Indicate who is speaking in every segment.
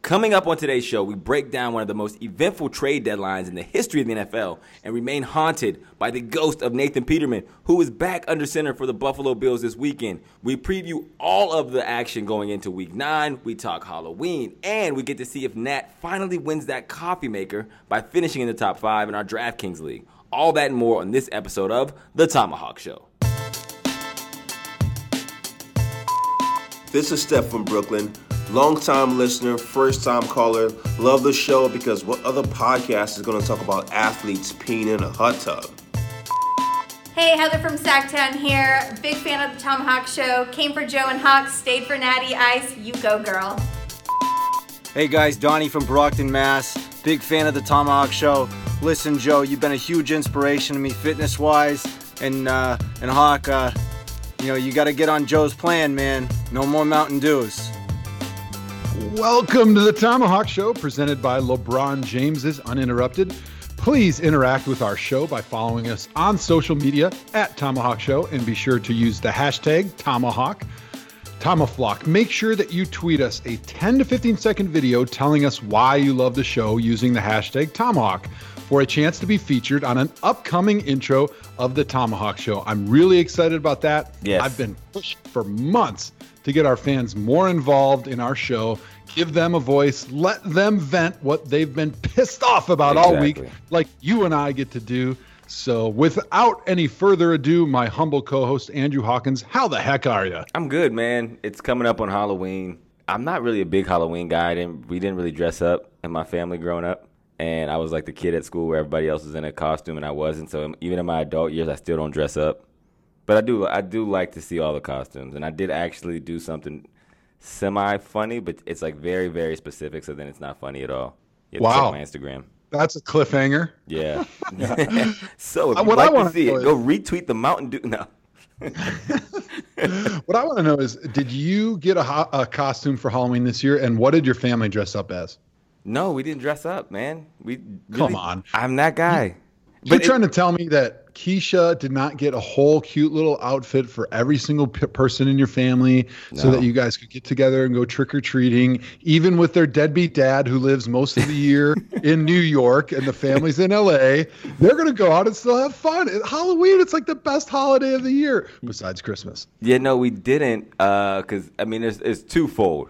Speaker 1: Coming up on today's show, we break down one of the most eventful trade deadlines in the history of the NFL and remain haunted by the ghost of Nathan Peterman, who is back under center for the Buffalo Bills this weekend. We preview all of the action going into Week 9, we talk Halloween, and we get to see if Nat finally wins that coffee maker by finishing in the top 5 in our DraftKings League. All that and more on this episode of The Tomahawk Show.
Speaker 2: This is Steph from Brooklyn. Long-time listener, first-time caller. Love the show because what other podcast is going to talk about athletes peeing in a hot tub?
Speaker 3: Hey, Heather from Sacktown here. Big fan of the Tomahawk Show. Came for Joe and Hawk, stayed for Natty Ice. You go, girl.
Speaker 4: Hey guys, Donnie from Brockton, Mass. Big fan of the Tomahawk Show. Listen, Joe, you've been a huge inspiration to me fitness-wise, and Hawk, you got to get on Joe's plan, man. No more Mountain Dews.
Speaker 5: Welcome to the Tomahawk Show, presented by LeBron James's Uninterrupted. Please interact with our show by following us on social media at Tomahawk Show, and be sure to use the hashtag Tomahawk. Make sure that you tweet us a 10 to 15 second video telling us why you love the show using the hashtag Tomahawk for a chance to be featured on an upcoming intro of the Tomahawk Show. I'm really excited about that.
Speaker 1: Yes.
Speaker 5: I've been pushing for months to get our fans more involved in our show, give them a voice, let them vent what they've been pissed off about all week, like you and I get to do. So without any further ado, my humble co-host, Andrew Hawkins, how the heck are you?
Speaker 1: I'm good, man. It's coming up on Halloween. I'm not really a big Halloween guy. We didn't really dress up in my family growing up. And I was like the kid at school where everybody else was in a costume and I wasn't. So even in my adult years, I still don't dress up. But I do like to see all the costumes. And I did actually do something semi-funny, but it's like very, very specific, so then it's not funny at all. You have to check my Instagram.
Speaker 5: That's a cliffhanger.
Speaker 1: Yeah. So if you'd like to see it, go retweet the Mountain Dew. No.
Speaker 5: What I want to know is, did you get a costume for Halloween this year, and what did your family dress up as?
Speaker 1: No, we didn't dress up, man.
Speaker 5: Come on.
Speaker 1: I'm that guy.
Speaker 5: You're trying to tell me that Keisha did not get a whole cute little outfit for every single person in your family so that you guys could get together and go trick-or-treating, even with their deadbeat dad who lives most of the year in New York and the family's in L.A. They're going to go out and still have fun. Halloween, it's like the best holiday of the year besides Christmas.
Speaker 1: Yeah, no, we didn't because, it's twofold.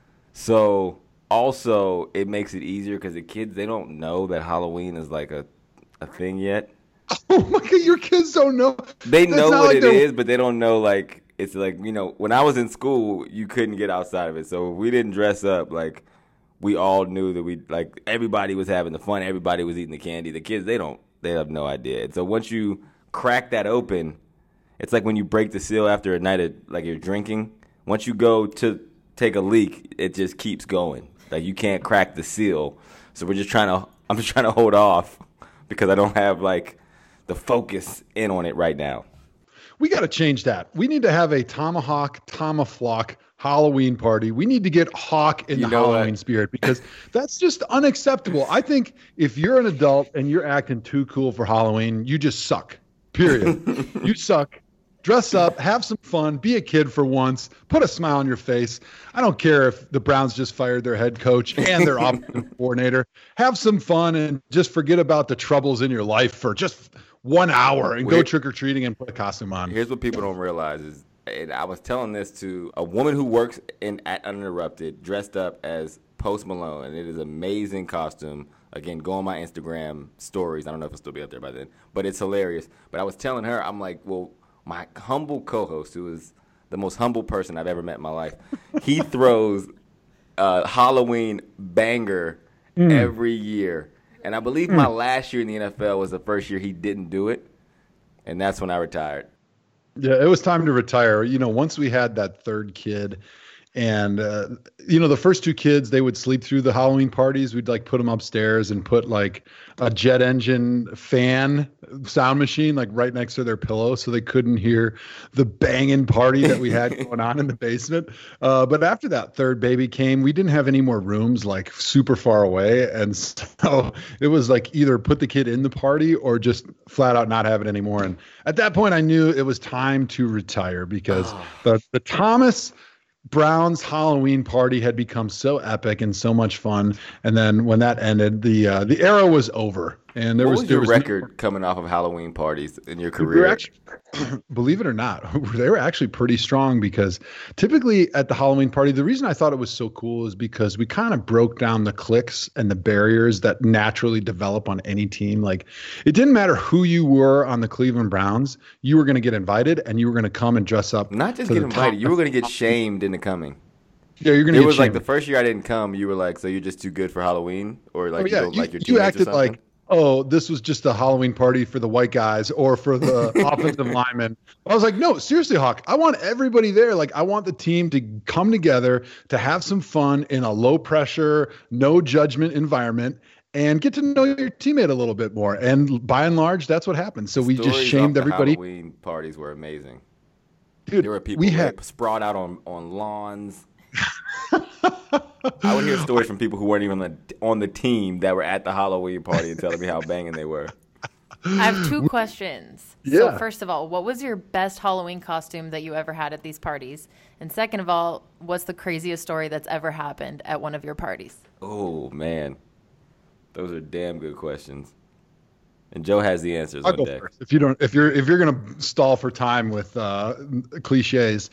Speaker 1: So also it makes it easier because the kids, they don't know that Halloween is like a thing yet.
Speaker 5: Oh my God, your kids don't know.
Speaker 1: They know what it is, but they don't know, like, it's like, when I was in school, you couldn't get outside of it. So if we didn't dress up, like, we all knew that everybody was having the fun, everybody was eating the candy. The kids, they have no idea. And so once you crack that open, it's like when you break the seal after a night of, like, you're drinking. Once you go to take a leak, it just keeps going. Like, you can't crack the seal. So I'm just trying to hold off because I don't have, like, the focus in on it right now.
Speaker 5: We got to change that. We need to have a Tomahawk Halloween party. We need to get Hawk in the Halloween spirit because that's just unacceptable. I think if you're an adult and you're acting too cool for Halloween, you just suck. Period. You suck. Dress up, have some fun, be a kid for once, put a smile on your face. I don't care if the Browns just fired their head coach and their offensive coordinator. Have some fun and just forget about the troubles in your life for just 1 hour and go trick-or-treating and put a costume on.
Speaker 1: Here's what people don't realize is, and I was telling this to a woman who works at Uninterrupted, dressed up as Post Malone, and it is an amazing costume. Again, go on my Instagram stories. I don't know if it'll still be up there by then, but it's hilarious. But I was telling her, I'm like, well, my humble co-host, who is the most humble person I've ever met in my life, he throws a Halloween banger every year. And I believe my last year in the NFL was the first year he didn't do it, and that's when I retired.
Speaker 5: Yeah, it was time to retire. Once we had that third kid, and the first two kids, they would sleep through the Halloween parties. We'd put them upstairs and put a jet engine fan sound machine right next to their pillow so they couldn't hear the banging party that we had going on in the basement. But after that third baby came, we didn't have any more rooms super far away, and so it was either put the kid in the party or just flat out not have it anymore. And at that point, I knew it was time to retire because the Thomas Brown's Halloween party had become so epic and so much fun, and then when that ended, the era was over. And there
Speaker 1: what was your
Speaker 5: was
Speaker 1: record coming off of Halloween parties in your career?
Speaker 5: Actually, believe it or not, they were actually pretty strong because typically at the Halloween party, the reason I thought it was so cool is because we kind of broke down the cliques and the barriers that naturally develop on any team. Like it didn't matter who you were on the Cleveland Browns, you were going to get invited and you were going to come and dress up.
Speaker 1: Not just get invited, you were going to get shamed into coming.
Speaker 5: Yeah, you're going to get shamed.
Speaker 1: It was like the first year I didn't come, you were like, so you're just too good for Halloween? Or like you don't like your teammates
Speaker 5: you acted
Speaker 1: or something?
Speaker 5: like, oh, this was just a Halloween party for the white guys or for the offensive linemen. I was like, no, seriously, Hawk, I want everybody there. Like, I want the team to come together to have some fun in a low pressure, no judgment environment and get to know your teammate a little bit more. And by and large, that's what hapappened. So we just shamed everybody.
Speaker 1: Halloween parties were amazing.
Speaker 5: Dude,
Speaker 1: there were people sprawled out on lawns. I would hear stories from people who weren't even on the team that were at the Halloween party and telling me how banging they were.
Speaker 6: I have two questions.
Speaker 5: Yeah.
Speaker 6: So first of all, what was your best Halloween costume that you ever had at these parties? And second of all, what's the craziest story that's ever happened at one of your parties?
Speaker 1: Oh, man. Those are damn good questions. And Joe has the answers
Speaker 5: I'll
Speaker 1: on
Speaker 5: go
Speaker 1: deck.
Speaker 5: first. If you're gonna stall for time with cliches,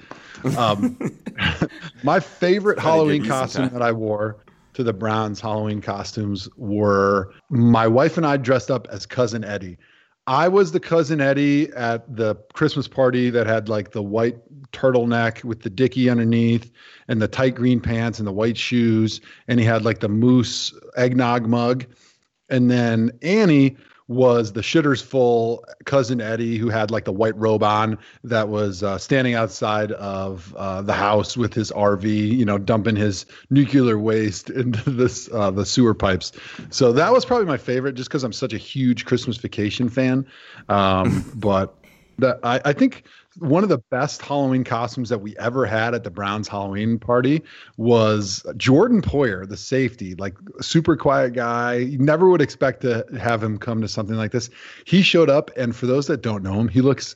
Speaker 5: my favorite Halloween costume that I wore to the Browns Halloween costumes were my wife and I dressed up as Cousin Eddie. I was the Cousin Eddie at the Christmas party that had like the white turtleneck with the dickie underneath and the tight green pants and the white shoes, and he had like the moose eggnog mug, and then Annie was the shitters full Cousin Eddie who had like the white robe on that was standing outside of the house with his RV, dumping his nuclear waste into the sewer pipes. So that was probably my favorite just because I'm such a huge Christmas Vacation fan. But I think one of the best Halloween costumes that we ever had at the Browns Halloween party was Jordan Poyer, the safety, like super quiet guy. You never would expect to have him come to something like this. He showed up, and for those that don't know him, he looks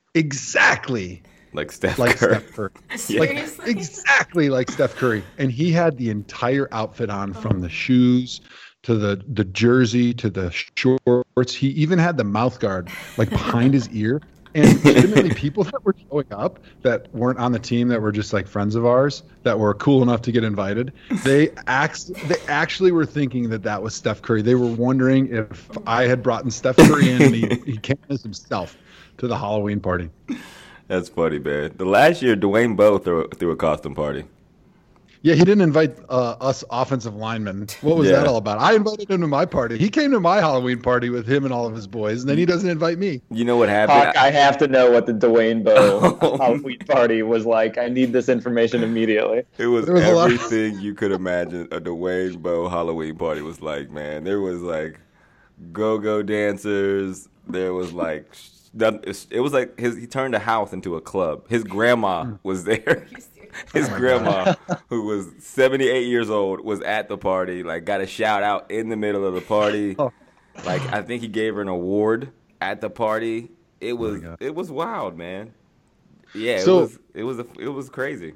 Speaker 5: exactly
Speaker 1: like Steph Curry.
Speaker 6: Seriously?
Speaker 5: Exactly like Steph Curry. And he had the entire outfit on from the shoes to the jersey to the shorts. He even had the mouth guard like behind his ear. And legitimately, people that were showing up that weren't on the team, that were just like friends of ours, that were cool enough to get invited, they actually were thinking that was Steph Curry. They were wondering if I had brought in Steph Curry in and he came as himself to the Halloween party.
Speaker 1: That's funny, man. The last year, Dwayne Bowe threw a costume party.
Speaker 5: Yeah, he didn't invite us offensive linemen. What was that all about? I invited him to my party. He came to my Halloween party with him and all of his boys, and then he doesn't invite me.
Speaker 1: You know what happened?
Speaker 7: Hawk, I have to know what the Dwayne Bowe Halloween party was like. I need this information immediately.
Speaker 1: It was everything you could imagine a Dwayne Bowe Halloween party was like, man. There was like go-go dancers. There was like it was like he turned a house into a club. His grandma was there. His grandma, who was 78 years old, was at the party, like got a shout out in the middle of the party. Like I think he gave her an award at the party. It was wild, man. Yeah, it was crazy.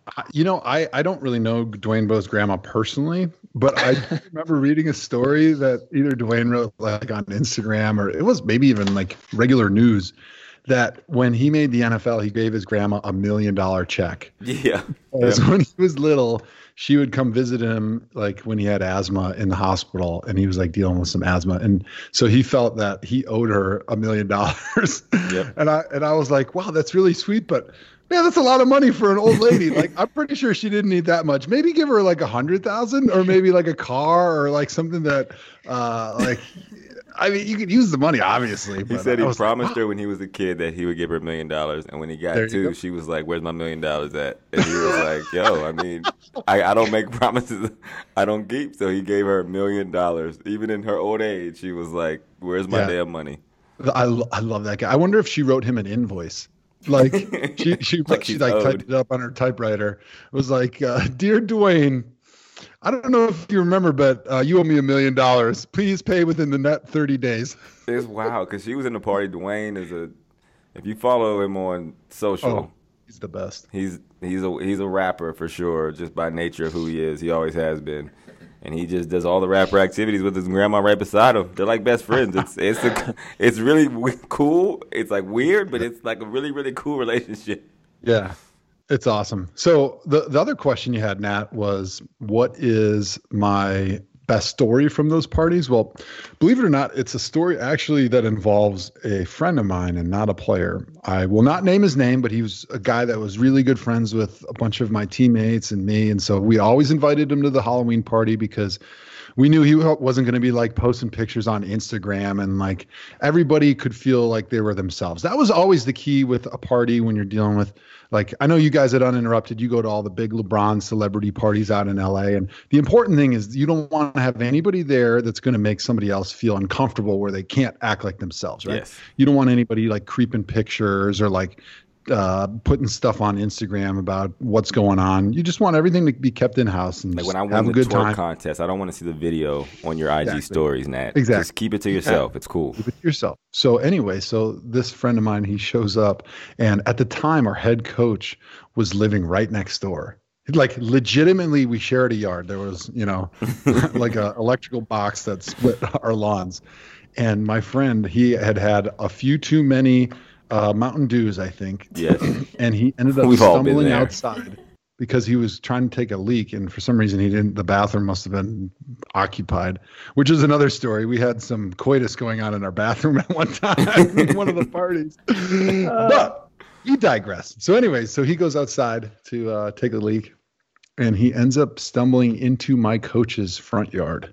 Speaker 5: I don't really know Dwayne Bowe's grandma personally, but I remember reading a story that either Dwayne wrote like on Instagram or it was maybe even like regular news, that when he made the NFL, he gave his grandma $1 million check.
Speaker 1: Yeah.
Speaker 5: When he was little, she would come visit him like when he had asthma in the hospital and he was like dealing with some asthma. And so he felt that he owed her $1 million. Yep. And I was like, wow, that's really sweet. But man, that's a lot of money for an old lady. Like, I'm pretty sure she didn't need that much. Maybe give her like 100,000 or maybe like a car or like something that I mean, you could use the money, obviously.
Speaker 1: He said he promised her when he was a kid that he would give her $1 million. And when he got two, she was like, where's my $1 million at? And he was like, yo, I mean, I don't make promises I don't keep. So he gave her $1 million. Even in her old age, she was like, where's my damn money?
Speaker 5: I love that guy. I wonder if she wrote him an invoice. Like she typed it up on her typewriter. It was like, dear Dwayne, I don't know if you remember, but you owe me $1 million. Please pay within the net 30 days.
Speaker 1: It's wild because she was in the party. Dwayne if you follow him on social,
Speaker 5: He's the best.
Speaker 1: He's a rapper for sure, just by nature of who he is. He always has been. And he just does all the rapper activities with his grandma right beside him. They're like best friends. It's really cool. It's like weird, but it's like a really, really cool relationship.
Speaker 5: Yeah, it's awesome. So the other question you had, Nat, was what is my best story from those parties? Well, believe it or not, it's a story actually that involves a friend of mine and not a player. I will not name his name, but he was a guy that was really good friends with a bunch of my teammates and me. And so we always invited him to the Halloween party because we knew he wasn't going to be like posting pictures on Instagram and like everybody could feel like they were themselves. That was always the key with a party when you're dealing with, like, I know you guys at Uninterrupted, you go to all the big LeBron celebrity parties out in LA. And the important thing is you don't want to have anybody there that's going to make somebody else feel uncomfortable where they can't act like themselves, right?
Speaker 1: Yes.
Speaker 5: You don't want anybody like creeping pictures or like putting stuff on Instagram about what's going on. You just want everything to be kept in house and
Speaker 1: like when I
Speaker 5: have
Speaker 1: won
Speaker 5: a
Speaker 1: the
Speaker 5: good
Speaker 1: twerk
Speaker 5: time.
Speaker 1: contest, I don't want to see the video on your IG stories, Nat.
Speaker 5: Exactly.
Speaker 1: Just keep it to yourself. It's cool.
Speaker 5: Keep it to yourself. So anyway, so this friend of mine, he shows up, and at the time, our head coach was living right next door. Like legitimately, we shared a yard. There was, like a electrical box that split our lawns. And my friend, he had a few too many Mountain Dews, I think.
Speaker 1: Yes.
Speaker 5: And he ended up
Speaker 1: We've all been
Speaker 5: stumbling
Speaker 1: there.
Speaker 5: outside because he was trying to take a leak, and for some reason the bathroom must have been occupied, which is another story. We had some coitus going on in our bathroom at one time in one of the parties. But he digressed. So anyway, so he goes outside to take a leak, and he ends up stumbling into my coach's front yard.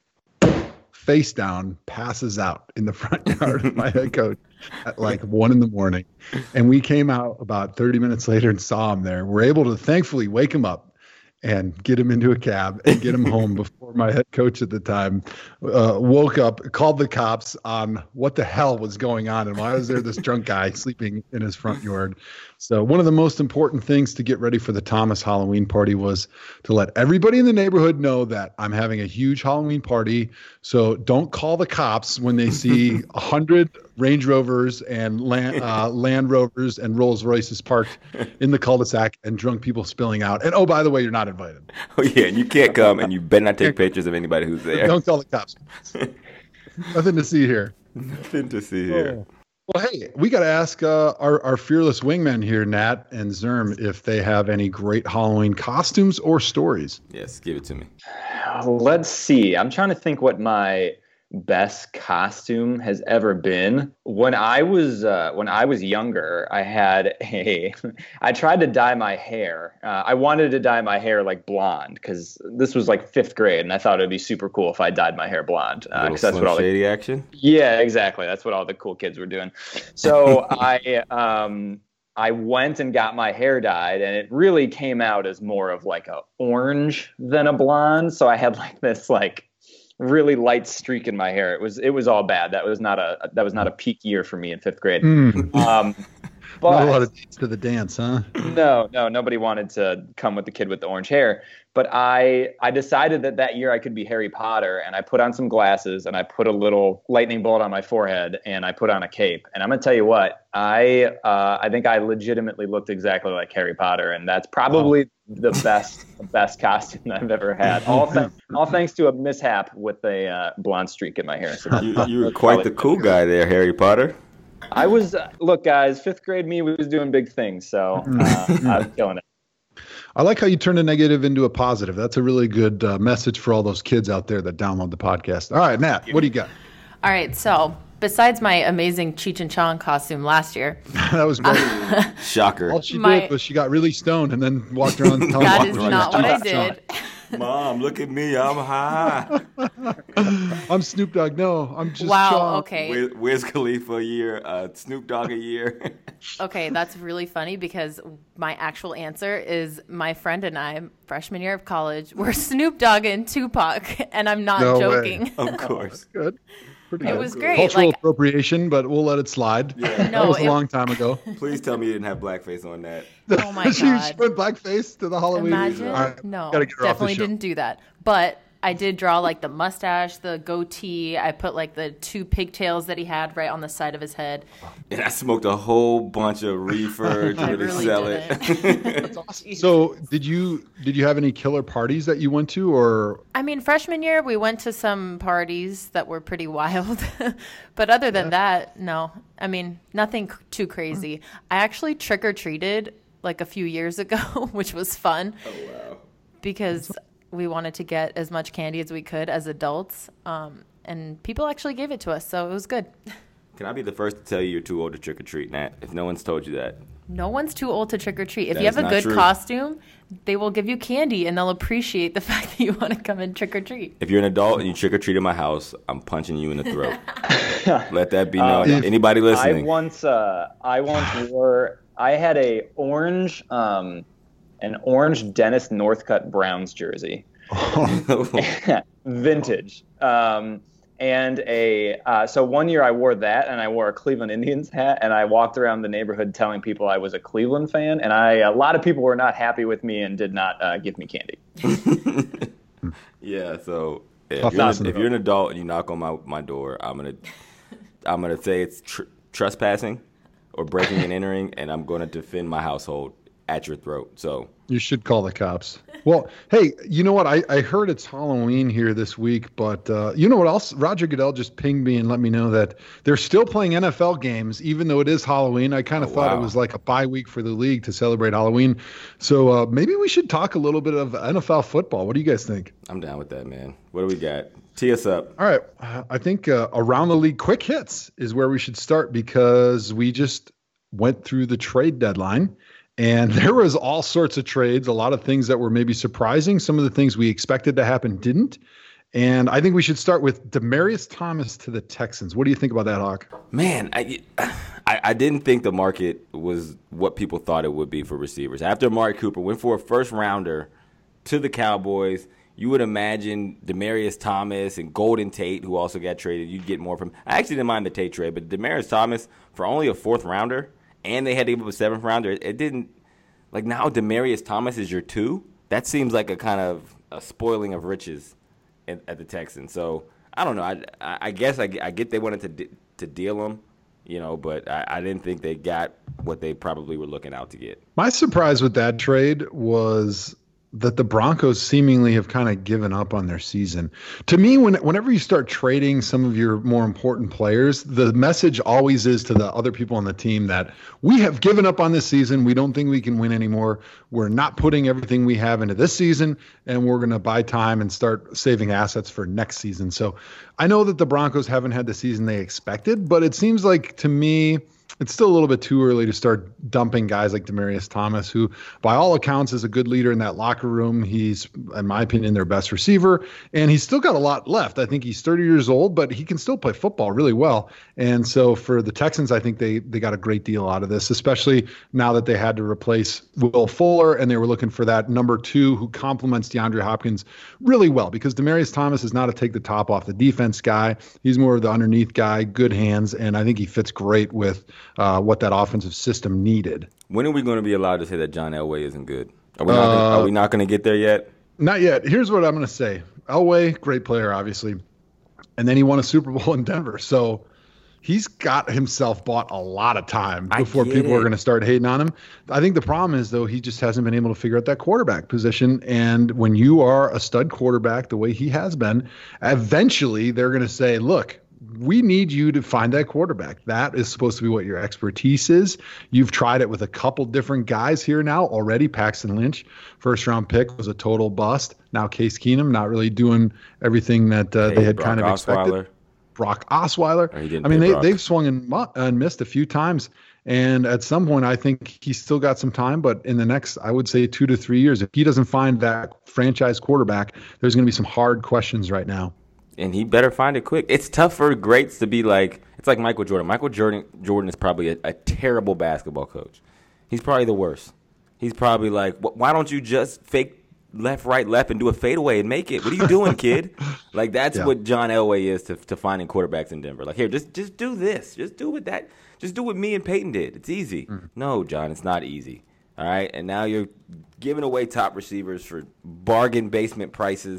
Speaker 5: Face down, passes out in the front yard of my head coach at like 1 a.m. And we came out about 30 minutes later and saw him there. We're able to thankfully wake him up and get him into a cab and get him home before my head coach at the time woke up, called the cops on what the hell was going on and why was there this drunk guy sleeping in his front yard. So one of the most important things to get ready for the Thomas Halloween party was to let everybody in the neighborhood know that I'm having a huge Halloween party. So don't call the cops when they see 100 Range Rovers and Land Rovers and Rolls Royces parked in the cul-de-sac and drunk people spilling out. And oh, by the way, you're not invited.
Speaker 1: Oh yeah, and you can't come, and you better not take pictures of anybody who's there.
Speaker 5: Don't call the cops. Nothing to see here.
Speaker 1: Nothing to see here.
Speaker 5: Well, hey, we got to ask our fearless wingmen here, Nat and Zerm, if they have any great Halloween costumes or stories.
Speaker 1: Yes, give it to me.
Speaker 7: Let's see. I'm trying to think what my best costume has ever been. When I was younger, I tried to dye my hair. I wanted to dye my hair like blonde because this was like 5th grade, and I thought it would be super cool if I dyed my hair blonde. Because that's what all
Speaker 1: shady action.
Speaker 7: Yeah, exactly. That's what all the cool kids were doing. So I went and got my hair dyed, and it really came out as more of like a orange than a blonde. So I had like this like really light streak in my hair. It was all bad. That was not a peak year for me in 5th grade. But
Speaker 5: not a lot of dates to the dance, huh?
Speaker 7: No, nobody wanted to come with the kid with the orange hair. But I decided that year I could be Harry Potter, and I put on some glasses, and I put a little lightning bolt on my forehead, and I put on a cape. And I'm gonna tell you what, I think I legitimately looked exactly like Harry Potter, and that's probably the best costume that I've ever had. All thanks to a mishap with a blonde streak in my hair. So
Speaker 1: you were quite the cool guy there, Harry Potter.
Speaker 7: I was. Look, guys, 5th grade me was doing big things, so I was killing it.
Speaker 5: I like how you turn a negative into a positive. That's a really good message for all those kids out there that download the podcast. All right, Nat, what do you got?
Speaker 6: All right, so besides my amazing Cheech and Chong costume last year.
Speaker 5: That was great.
Speaker 1: Shocker.
Speaker 5: All she did was she got really stoned and then walked around.
Speaker 6: That is not what I did.
Speaker 1: Mom, look at me. I'm high.
Speaker 5: I'm Snoop Dogg. No, I'm just
Speaker 6: Wow, okay.
Speaker 1: Wiz Khalifa a year, Snoop Dogg a year.
Speaker 6: Okay, that's really funny because my actual answer is my friend and I, freshman year of college, were Snoop Dogg and Tupac, and I'm not joking.
Speaker 1: Of course.
Speaker 5: Good. Pretty
Speaker 6: it
Speaker 5: good.
Speaker 6: was great.
Speaker 5: Cultural appropriation, but we'll let it slide.
Speaker 1: Yeah.
Speaker 5: That was a long time ago.
Speaker 1: Please tell me you didn't have blackface on that.
Speaker 6: Oh my God.
Speaker 5: She went blackface to the Halloween.
Speaker 6: Imagine.
Speaker 5: Right,
Speaker 6: No,
Speaker 5: gotta get her off the
Speaker 6: definitely
Speaker 5: show.
Speaker 6: didn't do that. But I did draw like the mustache, the goatee. I put like the 2 pigtails that he had right on the side of his head.
Speaker 1: And I smoked a whole bunch of reefer to really sell it.
Speaker 5: That's awesome. So did you have any killer parties that you went to, or?
Speaker 6: I mean, freshman year we went to some parties that were pretty wild, but other than that, no. I mean, nothing too crazy. I actually trick-or-treated like a few years ago, which was fun.
Speaker 1: Oh, wow.
Speaker 6: Because we wanted to get as much candy as we could as adults, and people actually gave it to us, so it was good.
Speaker 1: Can I be the first to tell you you're too old to trick-or-treat, Nat, if no one's told you that?
Speaker 6: No one's too old to trick-or-treat. If
Speaker 1: That
Speaker 6: you have
Speaker 1: is
Speaker 6: a good
Speaker 1: not true.
Speaker 6: costume, they will give you candy, and they'll appreciate the fact that you want to come and trick-or-treat.
Speaker 1: If you're an adult and you trick-or-treat in my house, I'm punching you in the throat. Let that be known. Anybody listening?
Speaker 7: I had an orange Dennis Northcutt Browns jersey, vintage. So one year I wore that, and I wore a Cleveland Indians hat, and I walked around the neighborhood telling people I was a Cleveland fan, and a lot of people were not happy with me and did not give me candy.
Speaker 1: Yeah, so if you're an adult and you knock on my door, I'm gonna say it's trespassing or breaking and entering, and I'm going to defend my household at your throat. So
Speaker 5: you should call the cops. Well, hey, you know what? I heard it's Halloween here this week, but you know what else? Roger Goodell just pinged me and let me know that they're still playing NFL games, even though it is Halloween. I kind of thought it was like a bye week for the league to celebrate Halloween. So maybe we should talk a little bit of NFL football. What do you guys think?
Speaker 1: I'm down with that, man. What do we got? Tee us up.
Speaker 5: All right. I think around the league quick hits is where we should start, because we just went through the trade deadline. And there was all sorts of trades, a lot of things that were maybe surprising. Some of the things we expected to happen didn't. And I think we should start with Demaryius Thomas to the Texans. What do you think about that, Hawk?
Speaker 1: Man, I didn't think the market was what people thought it would be for receivers. After Amari Cooper went for a first-rounder to the Cowboys, you would imagine Demaryius Thomas and Golden Tate, who also got traded, you'd get more from. I actually didn't mind the Tate trade, but Demaryius Thomas, for only a fourth-rounder, and they had to give up a seventh rounder. It didn't, like, now Demaryius Thomas is your 2. That seems like a kind of a spoiling of riches at the Texans. So I don't know. I guess I get they wanted to deal him, but I didn't think they got what they probably were looking out to get.
Speaker 5: My surprise with that trade was that the Broncos seemingly have kind of given up on their season. To me, whenever you start trading some of your more important players, the message always is to the other people on the team that we have given up on this season. We don't think we can win anymore. We're not putting everything we have into this season, and we're going to buy time and start saving assets for next season. So I know that the Broncos haven't had the season they expected, but it seems like, to me, it's still a little bit too early to start dumping guys like Demaryius Thomas, who by all accounts is a good leader in that locker room. He's, in my opinion, their best receiver, and he's still got a lot left. I think he's 30 years old, but he can still play football really well. And so for the Texans, I think they got a great deal out of this, especially now that they had to replace Will Fuller, and they were looking for that number 2 who complements DeAndre Hopkins really well, because Demaryius Thomas is not a take the top off the defense guy. He's more of the underneath guy, good hands, and I think he fits great with what that offensive system needed.
Speaker 1: When are we going to be allowed to say that John Elway isn't good? Are we not going to get there yet?
Speaker 5: Not yet. Here's what I'm going to say. Elway, great player, obviously. And then he won a Super Bowl in Denver. So he's got himself bought a lot of time before people are going to start hating on him. I think the problem is, though, he just hasn't been able to figure out that quarterback position. And when you are a stud quarterback the way he has been, eventually they're going to say, look, we need you to find that quarterback. That is supposed to be what your expertise is. You've tried it with a couple different guys here now already. Paxton Lynch, first-round pick, was a total bust. Now Case Keenum, not really doing everything that they had kind of expected. Brock Osweiler. I mean, they've swung and missed a few times. And at some point, I think he's still got some time. But in the next, I would say 2 to 3 years, if he doesn't find that franchise quarterback, there's going to be some hard questions right now.
Speaker 1: And he better find it quick. It's tough for greats to be like, it's like Michael Jordan. Michael Jordan is probably a terrible basketball coach. He's probably the worst. He's probably like, why don't you just fake left, right, left, and do a fadeaway and make it? What are you doing, kid? Like, that's what John Elway is to finding quarterbacks in Denver. Like, here, just do this. Just do what me and Peyton did. It's easy. Mm-hmm. No, John, it's not easy. All right? And now you're giving away top receivers for bargain basement prices.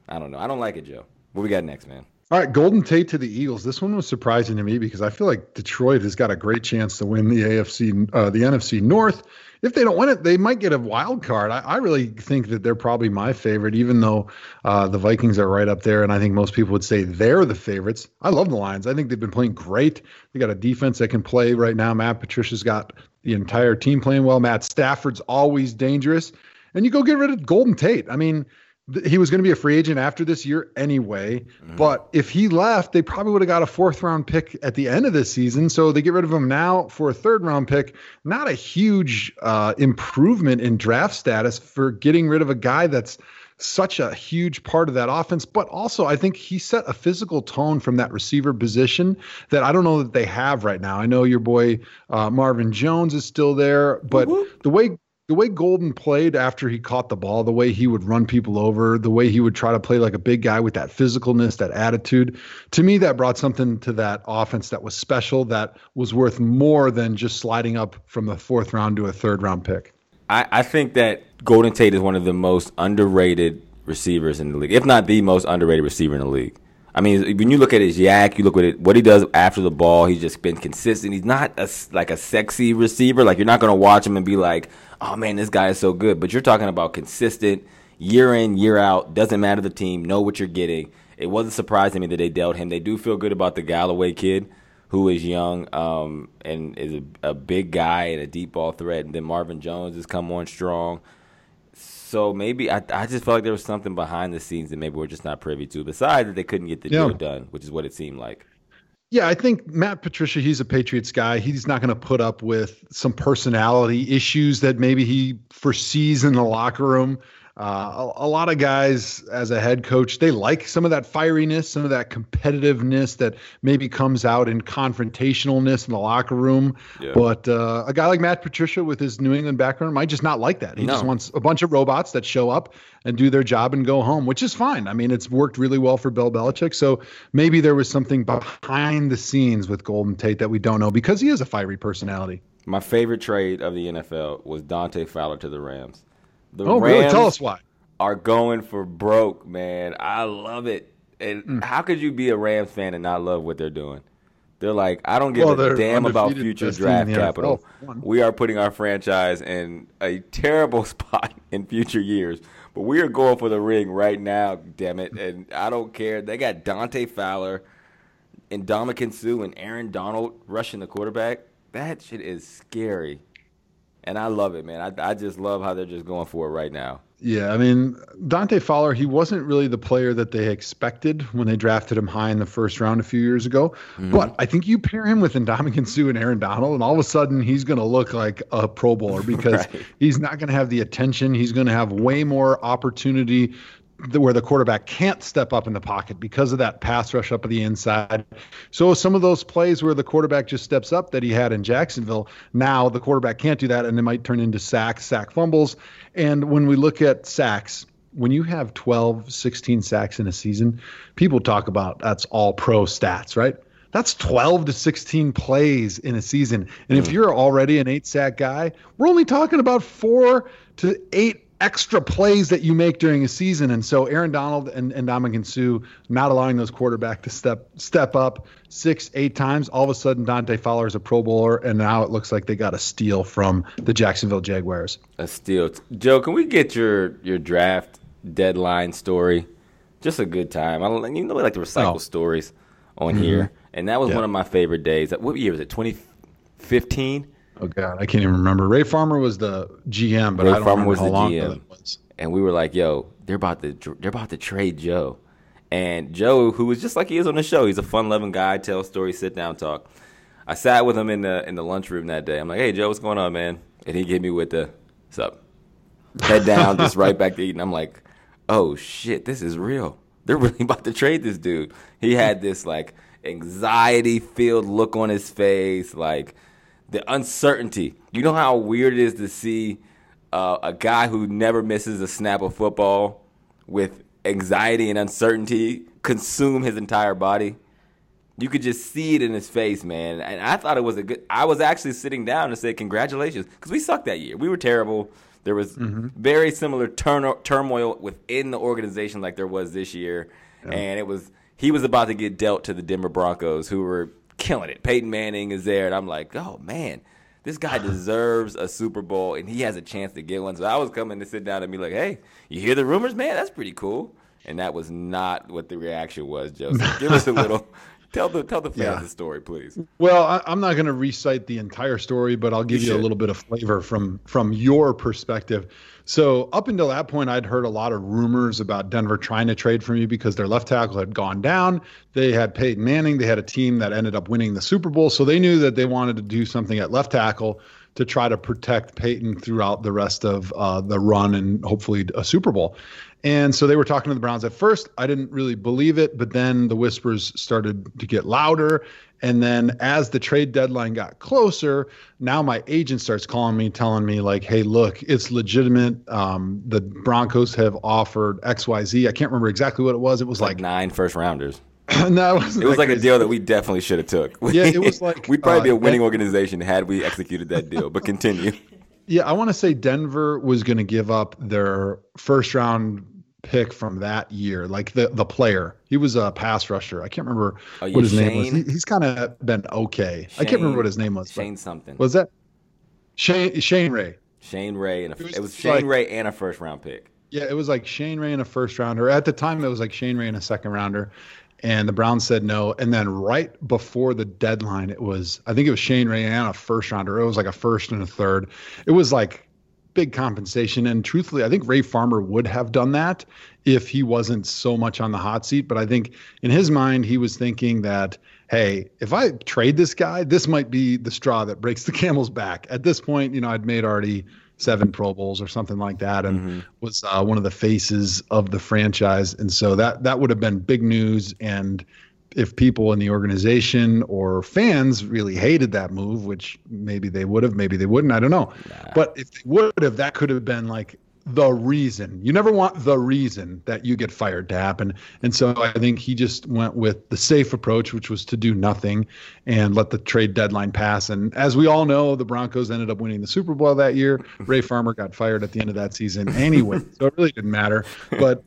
Speaker 1: I don't know. I don't like it, Joe. What we got next, man?
Speaker 5: All right, Golden Tate to the Eagles. This one was surprising to me because I feel like Detroit has got a great chance to win the NFC North. If they don't win it, they might get a wild card. I really think that they're probably my favorite, even though the Vikings are right up there, and I think most people would say they're the favorites. I love the Lions. I think they've been playing great. They got a defense that can play right now. Matt Patricia's got the entire team playing well. Matt Stafford's always dangerous. And you go get rid of Golden Tate. I mean, he was going to be a free agent after this year anyway, but if he left, they probably would have got a 4th-round pick at the end of this season. So they get rid of him now for a 3rd-round pick. Not a huge improvement in draft status for getting rid of a guy that's such a huge part of that offense. But also, I think he set a physical tone from that receiver position that I don't know that they have right now. I know your boy Marvin Jones is still there, but the way Golden played after he caught the ball, the way he would run people over, the way he would try to play like a big guy with that physicalness, that attitude, to me, that brought something to that offense that was special, that was worth more than just sliding up from the 4th round to a 3rd-round pick.
Speaker 1: I think that Golden Tate is one of the most underrated receivers in the league, if not the most underrated receiver in the league. I mean, when you look at his yak, you look at it, what he does after the ball, he's just been consistent. He's not like a sexy receiver. Like, you're not going to watch him and be like, oh, man, this guy is so good. But you're talking about consistent, year in, year out, doesn't matter the team, know what you're getting. It wasn't surprising to me that they dealt him. They do feel good about the Galloway kid, who is young and is a big guy and a deep ball threat. And then Marvin Jones has come on strong. So maybe I just felt like there was something behind the scenes that maybe we're just not privy to, besides that they couldn't get the deal done, which is what it seemed like.
Speaker 5: Yeah, I think Matt Patricia, he's a Patriots guy. He's not going to put up with some personality issues that maybe he foresees in the locker room. A lot of guys as a head coach, they like some of that fieriness, some of that competitiveness that maybe comes out in confrontationalness in the locker room. Yeah. But a guy like Matt Patricia with his New England background might just not like that. He just wants a bunch of robots that show up and do their job and go home, which is fine. I mean, it's worked really well for Bill Belichick. So maybe there was something behind the scenes with Golden Tate that we don't know because he is a fiery personality.
Speaker 1: My favorite trade of the NFL was Dante Fowler to the Rams. The
Speaker 5: Rams really? Tell us why.
Speaker 1: Are going for broke, man. I love it. And how could you be a Rams fan and not love what they're doing? They're like, I don't give a damn about future draft capital. We are putting our franchise in a terrible spot in future years. But we are going for the ring right now, damn it. And I don't care. They got Dante Fowler and Ndamukong Suh and Aaron Donald rushing the quarterback. That shit is scary. And I love it, man. I just love how they're just going for it right now.
Speaker 5: Yeah, I mean, Dante Fowler, he wasn't really the player that they expected when they drafted him high in the 1st round a few years ago. Mm-hmm. But I think you pair him with Ndamukong Suh and Aaron Donald, and all of a sudden he's going to look like a Pro Bowler because he's not going to have the attention. He's going to have way more opportunity where the quarterback can't step up in the pocket because of that pass rush up at the inside. So some of those plays where the quarterback just steps up that he had in Jacksonville, now the quarterback can't do that, and it might turn into sack fumbles. And when we look at sacks, when you have 12, 16 sacks in a season, people talk about that's all pro stats, right? That's 12 to 16 plays in a season. And if you're already an 8-sack guy, we're only talking about 4 to 8 extra plays that you make during a season. And so Aaron Donald and Ndamukong Suh not allowing those quarterbacks to step up 6-8 times. All of a sudden, Dante Fowler is a Pro Bowler, and now it looks like they got a steal from the Jacksonville Jaguars.
Speaker 1: A steal. Joe, can we get your draft deadline story? Just a good time. We like to recycle stories on here. And that was one of my favorite days. What year was it, 2015?
Speaker 5: Oh, God, I can't even remember. Ray Farmer was the GM, but I don't remember how long that was.
Speaker 1: And we were like, yo, they're about to trade Joe. And Joe, who was just like he is on the show, he's a fun-loving guy, tell stories, sit down, talk. I sat with him in the lunchroom that day. I'm like, hey, Joe, what's going on, man? And he gave me with the, what's up? Head down, just right back to eating. I'm like, oh, shit, this is real. They're really about to trade this dude. He had this, like, anxiety-filled look on his face, like, the uncertainty. You know how weird it is to see a guy who never misses a snap of football with anxiety and uncertainty consume his entire body? You could just see it in his face, man. And I thought it was I was actually sitting down and said, congratulations, because we sucked that year. We were terrible. There was very similar turmoil within the organization like there was this year. Yeah. And he was about to get dealt to the Denver Broncos, who were killing it. Peyton Manning is there, and I'm like, oh, man, this guy deserves a Super Bowl, and he has a chance to get one. So I was coming to sit down and be like, hey, you hear the rumors, man? That's pretty cool. And that was not what the reaction was, Joseph. Give us a little – tell the fans the story, please.
Speaker 5: Well, I'm not going to recite the entire story, but I'll give you a little bit of flavor from your perspective. So up until that point, I'd heard a lot of rumors about Denver trying to trade for me because their left tackle had gone down. They had Peyton Manning. They had a team that ended up winning the Super Bowl. So they knew that they wanted to do something at left tackle to try to protect Peyton throughout the rest of the run and hopefully a Super Bowl. And so they were talking to the Browns. At first, I didn't really believe it, but then the whispers started to get louder. And then as the trade deadline got closer, now my agent starts calling me, telling me like, hey, look, it's legitimate. The Broncos have offered XYZ. I can't remember exactly what it was. It was like
Speaker 1: 9 first-rounders.
Speaker 5: No,
Speaker 1: it was like a deal that we definitely should have took.
Speaker 5: Yeah, it was like
Speaker 1: we'd probably be a winning organization had we executed that deal. But continue.
Speaker 5: Yeah, I want to say Denver was going to give up their first-round pick from that year, like the player. He was a pass rusher. I can't remember what his name was. He's kind of been okay. I can't remember what his name was.
Speaker 1: Shane something.
Speaker 5: Was that Shane Ray?
Speaker 1: Shane Ray, and it was Shane Ray and a first-round pick.
Speaker 5: Yeah, it was like Shane Ray and a first-rounder. At the time, it was like Shane Ray and a second-rounder. And the Browns said no. And then right before the deadline, I think it was Shane Ray and a first rounder. It was like a first and a third. It was like big compensation. And truthfully, I think Ray Farmer would have done that if he wasn't so much on the hot seat. But I think in his mind, he was thinking that, hey, if I trade this guy, this might be the straw that breaks the camel's back. At this point, I'd made already 7 Pro Bowls or something like that, and was one of the faces of the franchise. And so that would have been big news. And if people in the organization or fans really hated that move, which maybe they would have, maybe they wouldn't, I don't know. Nah. But if they would have, that could have been like the reason. You never want the reason that you get fired to happen. And so I think he just went with the safe approach, which was to do nothing and let the trade deadline pass. And as we all know, the Broncos ended up winning the Super Bowl that year. Ray Farmer got fired at the end of that season anyway, so it really didn't matter. But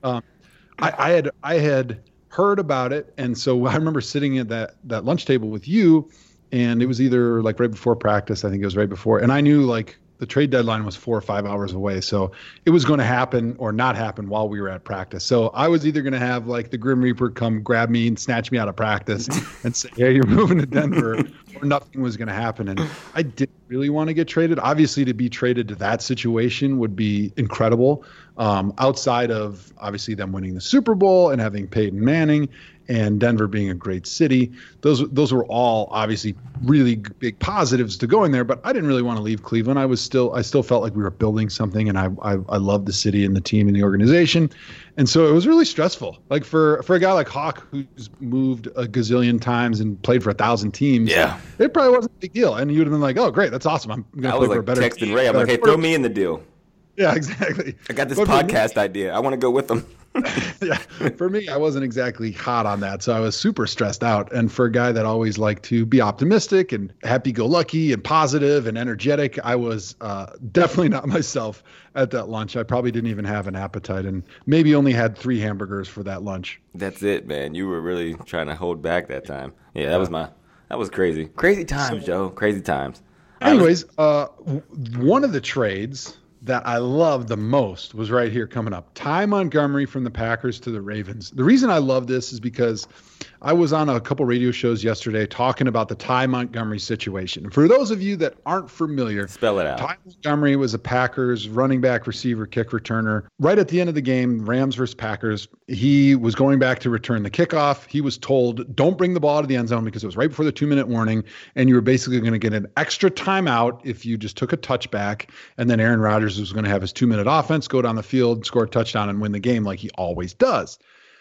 Speaker 5: I had heard about it, and so I remember sitting at that lunch table with you, and it was either like right before practice, I think it was right before, and I knew like the trade deadline was 4 or 5 hours away. So it was going to happen or not happen while we were at practice. So I was either going to have like the Grim Reaper come grab me and snatch me out of practice and say, hey, you're moving to Denver, or nothing was going to happen. And I didn't really want to get traded. Obviously, to be traded to that situation would be incredible. Outside of obviously them winning the Super Bowl and having Peyton Manning and Denver being a great city, those were all obviously really big positives to going there. But I didn't really want to leave Cleveland. I still felt like we were building something, and I loved the city and the team and the organization, and so it was really stressful. Like for a guy like Hawk, who's moved a gazillion times and played for 1,000 teams,
Speaker 1: yeah,
Speaker 5: it probably wasn't a big deal, and you'd have been like, oh great, that's awesome. I'm going to play for a better team.
Speaker 1: Texting Ray, I'm like, hey, throw me in the deal.
Speaker 5: Yeah, exactly.
Speaker 1: I got this podcast idea. I want to go with them.
Speaker 5: Yeah, for me, I wasn't exactly hot on that, so I was super stressed out. And for a guy that always liked to be optimistic and happy-go-lucky and positive and energetic, I was definitely not myself at that lunch. I probably didn't even have an appetite, and maybe only had 3 hamburgers for that lunch.
Speaker 1: That's it, man. You were really trying to hold back that time. Yeah, that was crazy. Crazy times, Joe. Crazy times.
Speaker 5: Anyways, one of the trades that I love the most was right here coming up. Ty Montgomery from the Packers to the Ravens. The reason I love this is because I was on a couple radio shows yesterday talking about the Ty Montgomery situation. For those of you that aren't familiar,
Speaker 1: spell it out.
Speaker 5: Ty Montgomery was a Packers running back, receiver, kick returner. Right at the end of the game, Rams versus Packers, he was going back to return the kickoff. He was told, don't bring the ball to the end zone because it was right before the 2-minute warning, and you were basically going to get an extra timeout if you just took a touchback, and then Aaron Rodgers was going to have his 2-minute offense, go down the field, score a touchdown, and win the game like he always does.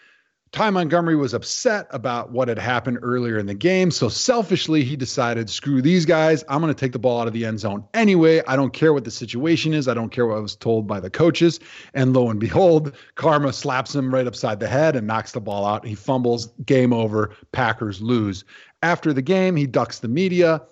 Speaker 5: Ty Montgomery was upset about what had happened earlier in the game, so selfishly he decided, screw these guys, I'm going to take the ball out of the end zone anyway. I don't care what the situation is. I don't care what I was told by the coaches. And lo and behold, karma slaps him right upside the head and knocks the ball out. He fumbles, game over, Packers lose. After the game, he ducks the media.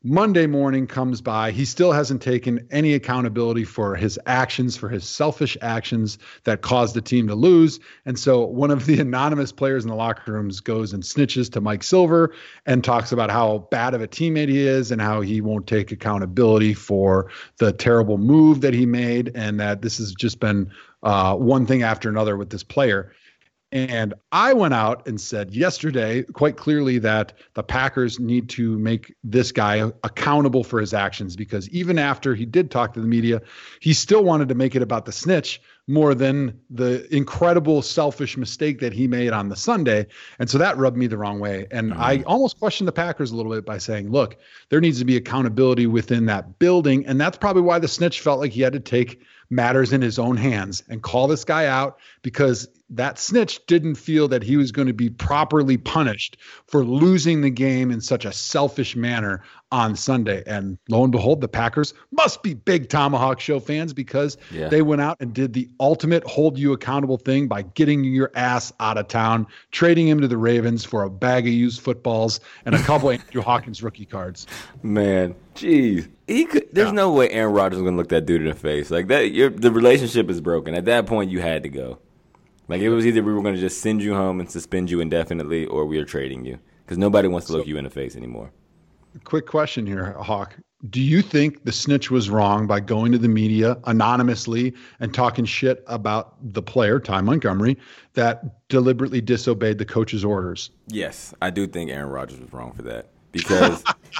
Speaker 5: Monday morning comes by. He still hasn't taken any accountability for his actions, for his selfish actions that caused the team to lose. And so one of the anonymous players in the locker rooms goes and snitches to Mike Silver and talks about how bad of a teammate he is and how he won't take accountability for the terrible move that he made, and that this has just been one thing after another with this player. And I went out and said yesterday quite clearly that the Packers need to make this guy accountable for his actions, because even after he did talk to the media, he still wanted to make it about the snitch more than the incredible selfish mistake that he made on the Sunday. And so that rubbed me the wrong way. And I almost questioned the Packers a little bit by saying, look, there needs to be accountability within that building. And that's probably why the snitch felt like he had to take matters in his own hands and call this guy out, because that snitch didn't feel that he was going to be properly punished for losing the game in such a selfish manner on Sunday. And lo and behold, the Packers must be big Tomahawk Show fans, because they went out and did the ultimate hold you accountable thing by getting your ass out of town, trading him to the Ravens for a bag of used footballs and a couple of Andrew Hawkins rookie cards.
Speaker 1: Man, jeez. There's no way Aaron Rodgers is going to look that dude in the face. Like that, the relationship is broken. At that point, you had to go. Like, it was either we were going to just send you home and suspend you indefinitely, or we are trading you, because nobody wants to look you in the face anymore.
Speaker 5: Quick question here, Hawk. Do you think the snitch was wrong by going to the media anonymously and talking shit about the player, Ty Montgomery, that deliberately disobeyed the coach's orders?
Speaker 1: Yes, I do think Aaron Rodgers was wrong for that, because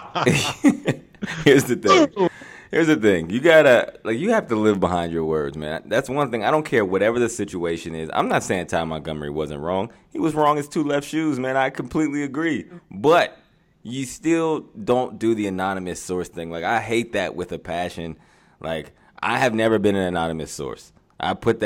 Speaker 1: here's the thing. Here's the thing. You have to live behind your words, man. That's one thing. I don't care whatever the situation is. I'm not saying Ty Montgomery wasn't wrong. He was wrong as two left shoes, man. I completely agree. But you still don't do the anonymous source thing. Like, I hate that with a passion. Like, I have never been an anonymous source. I will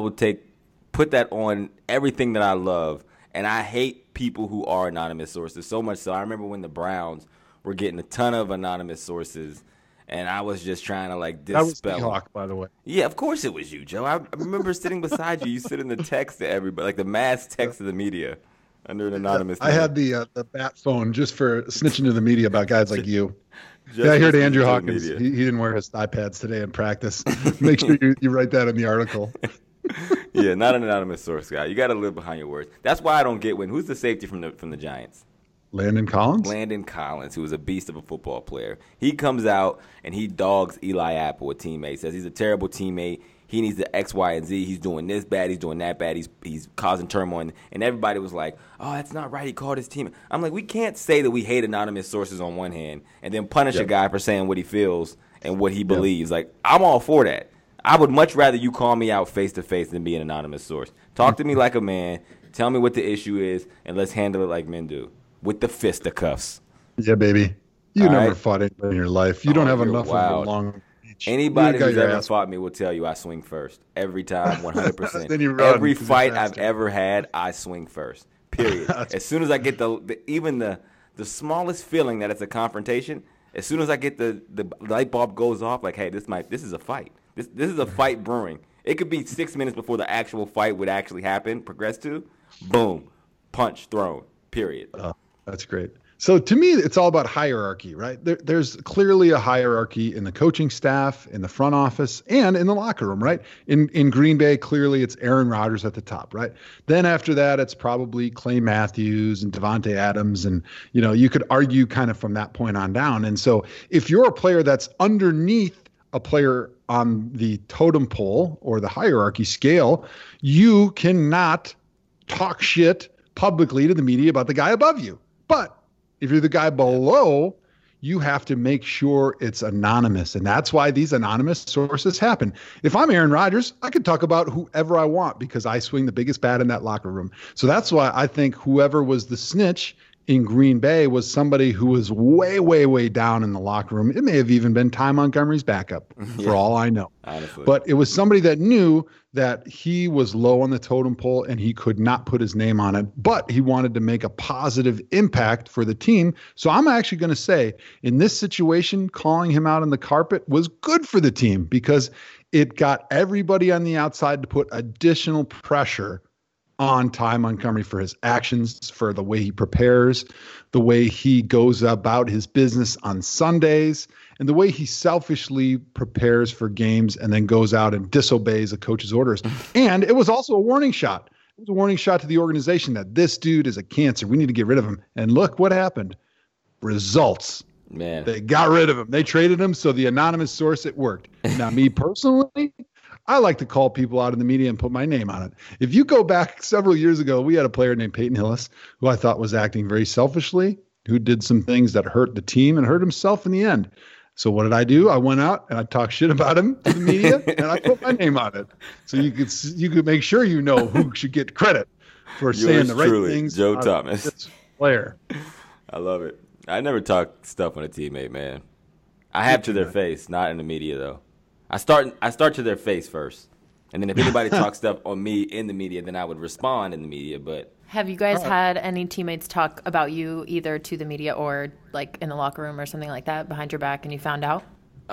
Speaker 1: put that on everything that I love. And I hate people who are anonymous sources so much so. I remember when the Browns were getting a ton of anonymous sources, and I was just trying to, like, dispel.
Speaker 5: That was Hawk, by the way.
Speaker 1: Yeah, of course it was you, Joe. I remember sitting beside you. You sit in the text to everybody, like the mass text to the media under an anonymous name.
Speaker 5: I had the bat phone just for snitching to the media about guys like you. Yeah, I heard Andrew Hawkins. He didn't wear his iPads today in practice. Make sure you write that in the article.
Speaker 1: Yeah, not an anonymous source, guy. You got to live behind your words. That's why I don't get who's the safety from the Giants?
Speaker 5: Landon Collins?
Speaker 1: Landon Collins, who was a beast of a football player. He comes out and he dogs Eli Apple, a teammate. Says he's a terrible teammate. He needs the X, Y, and Z. He's doing this bad. He's doing that bad. He's causing turmoil. And everybody was like, oh, that's not right. He called his team. I'm like, we can't say that we hate anonymous sources on one hand and then punish a guy for saying what he feels and what he believes. Like, I'm all for that. I would much rather you call me out face-to-face than be an anonymous source. Talk to me like a man. Tell me what the issue is, and let's handle it like men do. With the fisticuffs.
Speaker 5: Yeah, baby. You never fought anybody in your life. You don't have enough of a long reach.
Speaker 1: Anybody who's ever fought me will tell you I swing first. Every time, 100%. Every fight I've ever had, I swing first. Period. As soon as I get even the smallest feeling that it's a confrontation, as soon as I get the light bulb goes off, like, hey, this is a fight. This is a fight brewing. It could be 6 minutes before the actual fight would actually happen, progress to, boom, punch thrown, period.
Speaker 5: That's great. So to me, it's all about hierarchy, right? There's clearly a hierarchy in the coaching staff, in the front office, and in the locker room, right? In Green Bay, clearly it's Aaron Rodgers at the top, right? Then after that, it's probably Clay Matthews and Devontae Adams. And, you could argue kind of from that point on down. And so if you're a player that's underneath a player on the totem pole or the hierarchy scale, you cannot talk shit publicly to the media about the guy above you. But if you're the guy below, you have to make sure it's anonymous. And that's why these anonymous sources happen. If I'm Aaron Rodgers, I could talk about whoever I want because I swing the biggest bat in that locker room. So that's why I think whoever was the snitch in Green Bay was somebody who was way, way, way down in the locker room. It may have even been Ty Montgomery's backup, for all I know.
Speaker 1: Honestly.
Speaker 5: But it was somebody that knew that he was low on the totem pole and he could not put his name on it, but he wanted to make a positive impact for the team. So I'm actually going to say in this situation, calling him out on the carpet was good for the team because it got everybody on the outside to put additional pressure on Ty Montgomery for his actions, for the way he prepares, the way he goes about his business on Sundays, and the way he selfishly prepares for games and then goes out and disobeys a coach's orders. And it was also a warning shot. It was a warning shot to the organization that this dude is a cancer. We need to get rid of him. And look what happened. Results.
Speaker 1: Man.
Speaker 5: They got rid of him. They traded him, so the anonymous source, it worked. Now, me personally, I like to call people out in the media and put my name on it. If you go back several years ago, we had a player named Peyton Hillis who I thought was acting very selfishly, who did some things that hurt the team and hurt himself in the end. So what did I do? I went out and I talked shit about him to the media and I put my name on it. So you could make sure you know who should get credit for saying the right things.
Speaker 1: Joe Thomas.
Speaker 5: This player.
Speaker 1: I love it. I never talk stuff on a teammate, man. I have to their face, not in the media though. I start to their face first. And then if anybody talks stuff on me in the media, then I would respond in the media, but
Speaker 6: have you guys had any teammates talk about you either to the media or like in the locker room or something like that behind your back and you found out?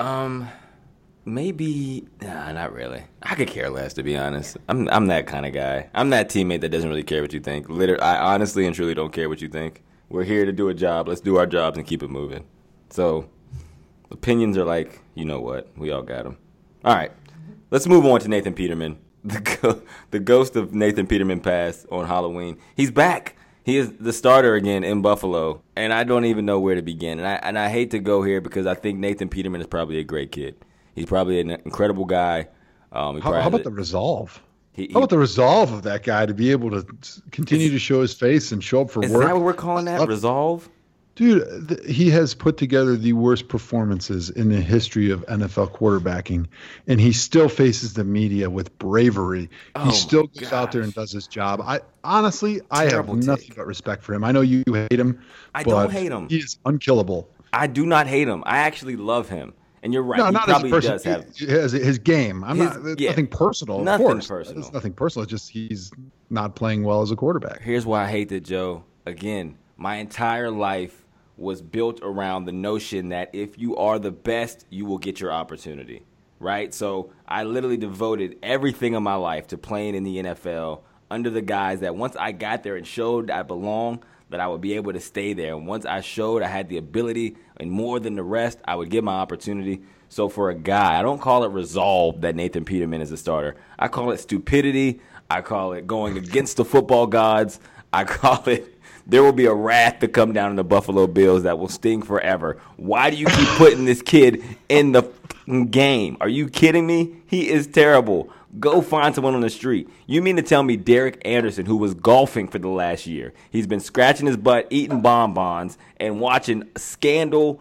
Speaker 1: Maybe not really. I could care less, to be honest. I'm that kind of guy. I'm that teammate that doesn't really care what you think. Literally, I honestly and truly don't care what you think. We're here to do a job. Let's do our jobs and keep it moving. So opinions are like, you know what? We all got them. All right. Let's move on to Nathan Peterman. The ghost of Nathan Peterman passed on Halloween. He's back. He is the starter again in Buffalo, and I don't even know where to begin. And I hate to go here because I think Nathan Peterman is probably a great kid. He's probably an incredible guy.
Speaker 5: How about the resolve? How about the resolve of that guy to be able to continue to show his face and show up for work?
Speaker 1: Is that what we're calling that? Resolve?
Speaker 5: Dude, he has put together the worst performances in the history of NFL quarterbacking, and he still faces the media with bravery. He still goes out there and does his job. I have nothing but respect for him. I know you hate him.
Speaker 1: I don't hate him.
Speaker 5: He is unkillable.
Speaker 1: I do not hate him. I actually love him. And you're right.
Speaker 5: No,
Speaker 1: he
Speaker 5: not
Speaker 1: probably
Speaker 5: as a person.
Speaker 1: does have
Speaker 5: his game. Nothing personal.
Speaker 1: Nothing
Speaker 5: of course.
Speaker 1: personal.
Speaker 5: It's nothing personal. It's just he's not playing well as a quarterback.
Speaker 1: Here's why I hate it, Joe. Again, my entire life was built around the notion that if you are the best, you will get your opportunity, right? So I literally devoted everything of my life to playing in the NFL under the guise that once I got there and showed I belong, that I would be able to stay there. And once I showed I had the ability and more than the rest, I would get my opportunity. So for a guy, I don't call it resolve that Nathan Peterman is a starter. I call it stupidity. I call it going against the football gods. I call it there will be a wrath to come down on the Buffalo Bills that will sting forever. Why do you keep putting this kid in the game? Are you kidding me? He is terrible. Go find someone on the street. You mean to tell me Derek Anderson, who was golfing for the last year, he's been scratching his butt, eating bonbons, and watching scandal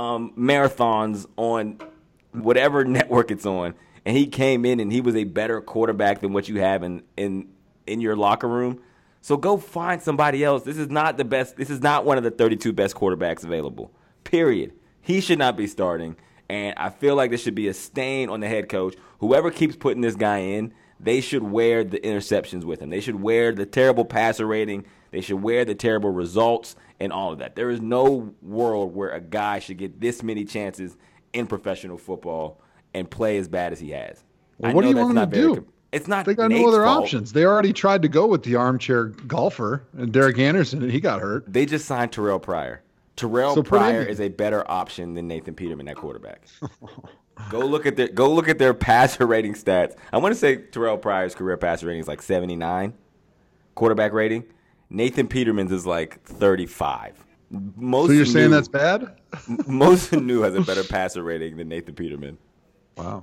Speaker 1: marathons on whatever network it's on, and he came in and he was a better quarterback than what you have in your locker room? So go find somebody else. This is not the best. This is not one of the 32 best quarterbacks available, period. He should not be starting. And I feel like there should be a stain on the head coach. Whoever keeps putting this guy in, they should wear the interceptions with him. They should wear the terrible passer rating. They should wear the terrible results and all of that. There is no world where a guy should get this many chances in professional football and play as bad as he has.
Speaker 5: Well, what do you want him to do?
Speaker 1: It's not.
Speaker 5: They got
Speaker 1: Nate's
Speaker 5: no other
Speaker 1: fault.
Speaker 5: options. They already tried to go with the armchair golfer and Derek Anderson, and he got hurt.
Speaker 1: They just signed Terrell Pryor. Terrell Pryor is a better option than Nathan Peterman at quarterback. Go look at their passer rating stats. I want to say Terrell Pryor's career passer rating is like 79 quarterback rating. Nathan Peterman's is like 35.
Speaker 5: So you're saying that's bad?
Speaker 1: Most New has a better passer rating than Nathan Peterman.
Speaker 5: Wow.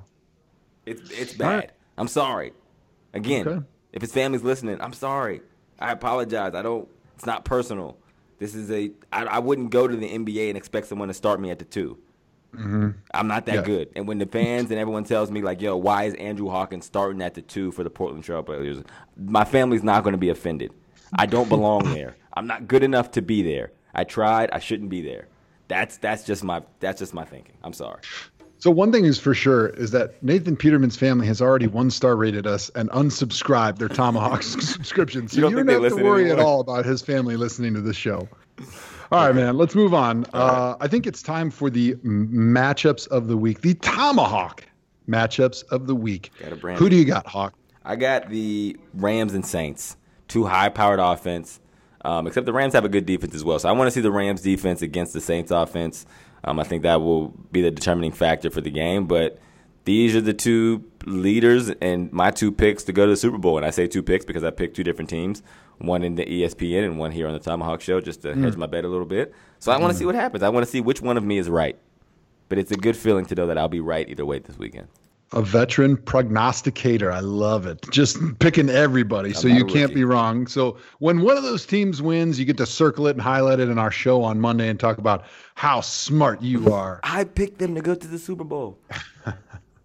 Speaker 1: It's bad. Right. I'm sorry. Again, if his family's listening, I'm sorry. I apologize. It's not personal. This is I wouldn't go to the NBA and expect someone to start me at the 2.
Speaker 5: Mm-hmm.
Speaker 1: I'm not that good. And when the fans and everyone tells me, like, yo, why is Andrew Hawkins starting at the 2 for the Portland Trail Blazers? My family's not going to be offended. I don't belong there. I'm not good enough to be there. I tried. I shouldn't be there. That's just my thinking. I'm sorry.
Speaker 5: So one thing is for sure is that Nathan Peterman's family has already 1-star rated us and unsubscribed their Tomahawk subscription. So you don't have to worry at all about his family listening to this show. All right, man, let's move on. I think it's time for the matchups of the week, the Tomahawk matchups of the week. Who do you got, Hawk?
Speaker 1: I got the Rams and Saints two high-powered offense. Except the Rams have a good defense as well. So I want to see the Rams defense against the Saints offense. I think that will be the determining factor for the game. But these are the two leaders and my two picks to go to the Super Bowl. And I say two picks because I picked two different teams, one in the ESPN and one here on the Tomahawk Show, just to hedge my bet a little bit. So I want to see what happens. I want to see which one of me is right. But it's a good feeling to know that I'll be right either way this weekend.
Speaker 5: A veteran prognosticator. I love it. Just picking everybody, so you can't be wrong. So when one of those teams wins, you get to circle it and highlight it in our show on Monday and talk about how smart you are.
Speaker 1: I picked them to go to the Super Bowl.
Speaker 5: All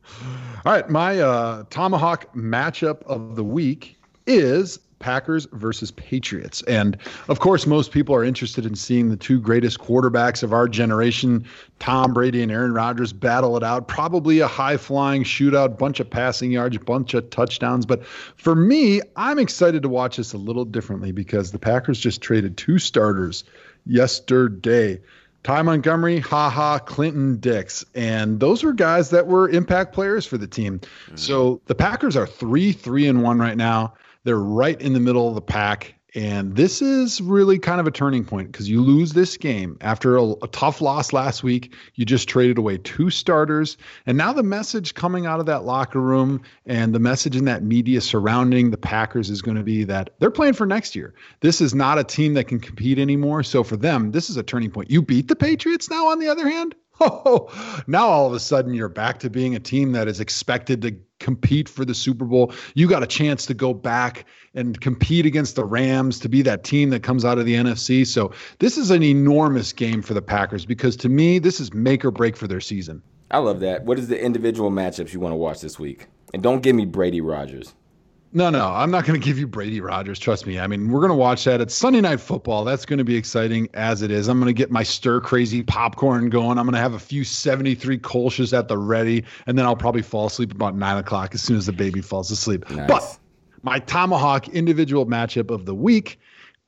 Speaker 5: right, my Tomahawk matchup of the week is Packers versus Patriots. And of course, most people are interested in seeing the two greatest quarterbacks of our generation, Tom Brady and Aaron Rodgers, battle it out. Probably a high-flying shootout, bunch of passing yards, bunch of touchdowns. But for me, I'm excited to watch this a little differently because the Packers just traded two starters yesterday. Ty Montgomery, Clinton Dix. And those were guys that were impact players for the team. So the Packers are 3-1 right now. They're right in the middle of the pack. And this is really kind of a turning point because you lose this game after a tough loss last week. You just traded away two starters. And now the message coming out of that locker room and the message in that media surrounding the Packers is going to be that they're playing for next year. This is not a team that can compete anymore. So for them, this is a turning point. You beat the Patriots now, on the other hand. Oh, now all of a sudden you're back to being a team that is expected to compete for the Super Bowl. You got a chance to go back and compete against the Rams to be that team that comes out of the NFC. So this is an enormous game for the Packers because to me, this is make or break for their season.
Speaker 1: I love that. What is the individual matchups you want to watch this week? And don't give me Brady Rodgers.
Speaker 5: No, I'm not going to give you Brady Rodgers. Trust me. I mean, we're going to watch that. It's Sunday Night Football. That's going to be exciting as it is. I'm going to get my stir-crazy popcorn going. I'm going to have a few 73 Kolsch's at the ready, and then I'll probably fall asleep about 9 o'clock as soon as the baby falls asleep.
Speaker 1: Nice.
Speaker 5: But my Tomahawk individual matchup of the week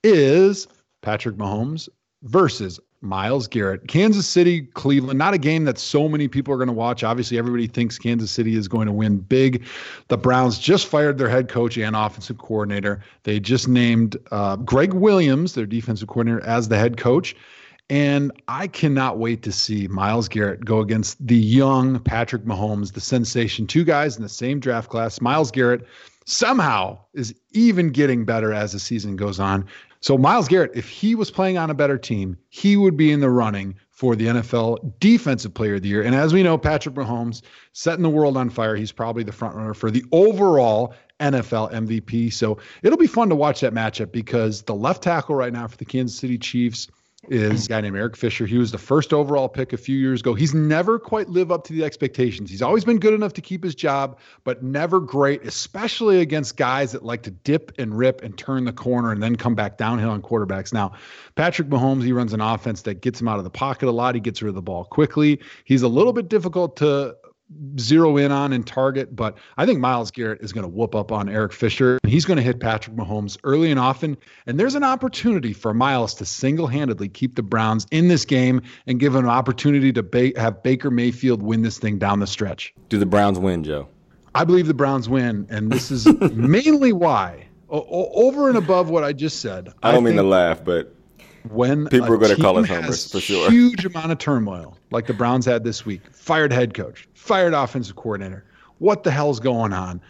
Speaker 5: is Patrick Mahomes versus Myles Garrett. Kansas City, Cleveland, not a game that so many people are going to watch. Obviously, everybody thinks Kansas City is going to win big. The Browns just fired their head coach and offensive coordinator. They just named Greg Williams, their defensive coordinator, as the head coach. And I cannot wait to see Myles Garrett go against the young Patrick Mahomes, the sensation. Two guys in the same draft class. Myles Garrett somehow is even getting better as the season goes on. So Myles Garrett, if he was playing on a better team, he would be in the running for the NFL Defensive Player of the Year. And as we know, Patrick Mahomes setting the world on fire. He's probably the front runner for the overall NFL MVP. So it'll be fun to watch that matchup because the left tackle right now for the Kansas City Chiefs is a guy named Eric Fisher. He was the first overall pick a few years ago. He's never quite lived up to the expectations. He's always been good enough to keep his job, but never great, especially against guys that like to dip and rip and turn the corner and then come back downhill on quarterbacks. Now, Patrick Mahomes, he runs an offense that gets him out of the pocket a lot. He gets rid of the ball quickly. He's a little bit difficult to zero in on and target, but I think Myles Garrett is going to whoop up on Eric Fisher. He's going to hit Patrick Mahomes early and often, and there's an opportunity for Myles to single-handedly keep the Browns in this game and give an opportunity to have Baker Mayfield win this thing down the stretch.
Speaker 1: Do the Browns win, Joe?
Speaker 5: I believe the Browns win, and this is mainly why. Over and above what I just said.
Speaker 1: I don't mean to laugh, but
Speaker 5: when
Speaker 1: people are going to call us homers for sure.
Speaker 5: Huge amount of turmoil like the Browns had this week. Fired head coach, fired offensive coordinator. What the hell's going on?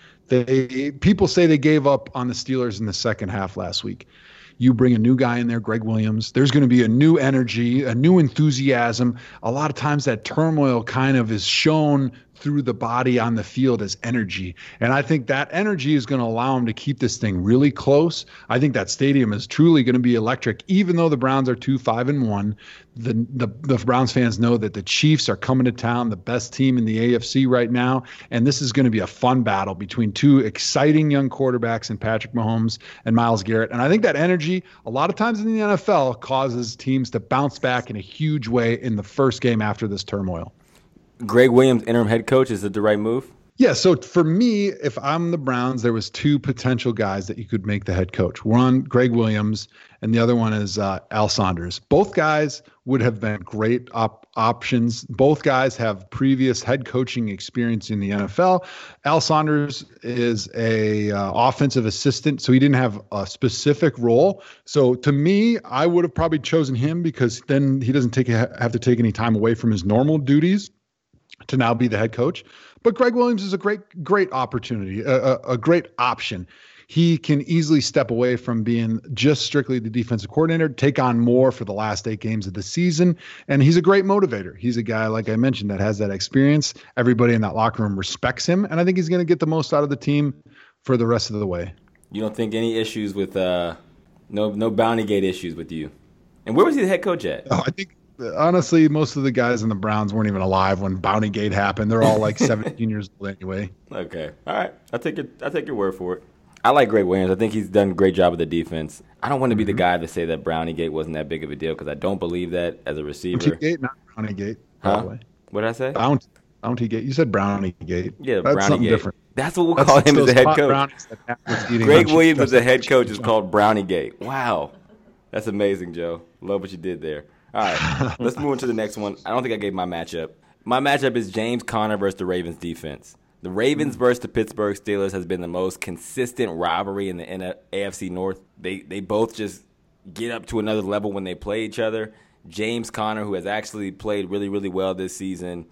Speaker 5: People say they gave up on the Steelers in the second half last week. You bring a new guy in there, Greg Williams. There's going to be a new energy, a new enthusiasm. A lot of times that turmoil kind of is shown through the body on the field as energy. And I think that energy is going to allow them to keep this thing really close. I think that stadium is truly going to be electric, even though the Browns are 2-5-1. The Browns fans know that the Chiefs are coming to town, the best team in the AFC right now. And this is going to be a fun battle between two exciting young quarterbacks in Patrick Mahomes and Myles Garrett. And I think that energy, a lot of times in the NFL, causes teams to bounce back in a huge way in the first game after this turmoil.
Speaker 1: Greg Williams, interim head coach, is it the right move?
Speaker 5: Yeah, so for me, if I'm the Browns, there was two potential guys that you could make the head coach. One, Greg Williams, and the other one is Al Saunders. Both guys would have been great options. Both guys have previous head coaching experience in the NFL. Al Saunders is a offensive assistant, so he didn't have a specific role. So to me, I would have probably chosen him because then he doesn't have to take any time away from his normal duties to now be the head coach. But Greg Williams is a great opportunity, a great option. He can easily step away from being just strictly the defensive coordinator, take on more for the last 8 games of the season. And he's a great motivator. He's a guy, like I mentioned, that has that experience. Everybody in that locker room respects him. And I think he's going to get the most out of the team for the rest of the way.
Speaker 1: You don't think any issues with no Bounty Gate issues with you? And where was he the head coach at?
Speaker 5: I think, honestly, most of the guys in the Browns weren't even alive when Bounty Gate happened. They're all like 17 years old anyway.
Speaker 1: Okay. All right. I'll take your word for it. I like Greg Williams. I think he's done a great job with the defense. I don't want to be the guy to say that Brownie Gate wasn't that big of a deal because I don't believe that as a receiver.
Speaker 5: Bounty Gate, not Brownie Gate.
Speaker 1: Huh? What did I say?
Speaker 5: Bounty Gate. You said Brownie Gate.
Speaker 1: Yeah,
Speaker 5: that's
Speaker 1: Brownie Gate.
Speaker 5: Different.
Speaker 1: That's what we'll call him as the head coach. Greg Williams as the head coach is called Brownie Gate. Wow. That's amazing, Joe. Love what you did there. All right, let's move on to the next one. I don't think I gave my matchup. My matchup is James Conner versus the Ravens defense. The Ravens versus the Pittsburgh Steelers has been the most consistent rivalry in the AFC North. They both just get up to another level when they play each other. James Conner, who has actually played really, really well this season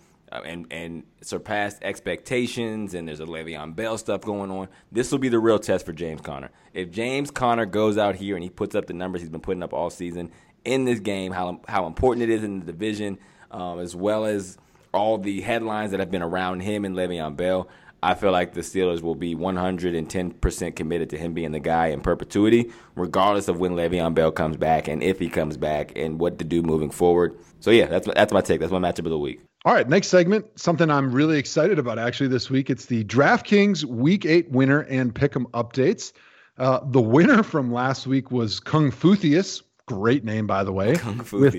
Speaker 1: and surpassed expectations, and there's a Le'Veon Bell stuff going on. This will be the real test for James Conner. If James Conner goes out here and he puts up the numbers he's been putting up all season in this game, how important it is in the division, as well as all the headlines that have been around him and Le'Veon Bell, I feel like the Steelers will be 110% committed to him being the guy in perpetuity, regardless of when Le'Veon Bell comes back and if he comes back and what to do moving forward. So, yeah, that's my take. That's my matchup of the week.
Speaker 5: All right, next segment, something I'm really excited about actually this week. It's the DraftKings Week 8 winner and pick'em updates. The winner from last week was Kung Futhius. Great name, by the way, with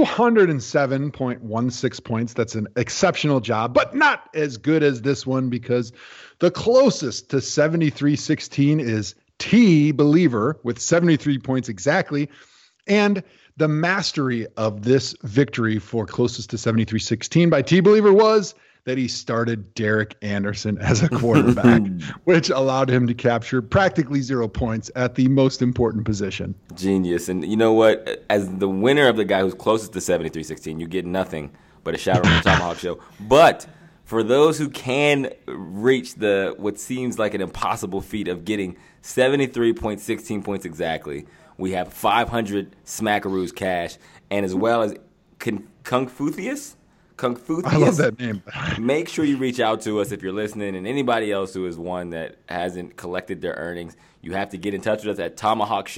Speaker 5: 207.16 points. That's an exceptional job, but not as good as this one because the closest to 73-16 is T Believer with 73 points exactly. And the mastery of this victory for closest to 73-16 by T Believer was that he started Derek Anderson as a quarterback, which allowed him to capture practically 0 points at the most important position.
Speaker 1: Genius. And you know what? As the winner of the guy who's closest to 73-16, you get nothing but a shout out on the Tomahawk Show. But for those who can reach what seems like an impossible feat of getting 73.16 points exactly, we have 500 Smackaroos cash, and as well as Kung Futhius.
Speaker 5: I love that name.
Speaker 1: Make sure you reach out to us if you're listening, and anybody else who is one that hasn't collected their earnings. You have to get in touch with us at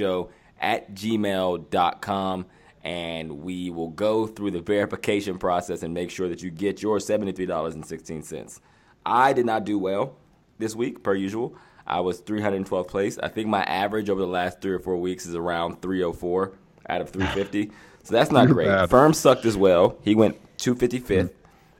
Speaker 1: tomahawkshow@gmail.com, and we will go through the verification process and make sure that you get your $73.16. I did not do well this week, per usual. I was 312th place. I think my average over the last 3 or 4 weeks is around 304 out of 350. So that's not great.
Speaker 5: Bad.
Speaker 1: Firm sucked as well. He went 255th.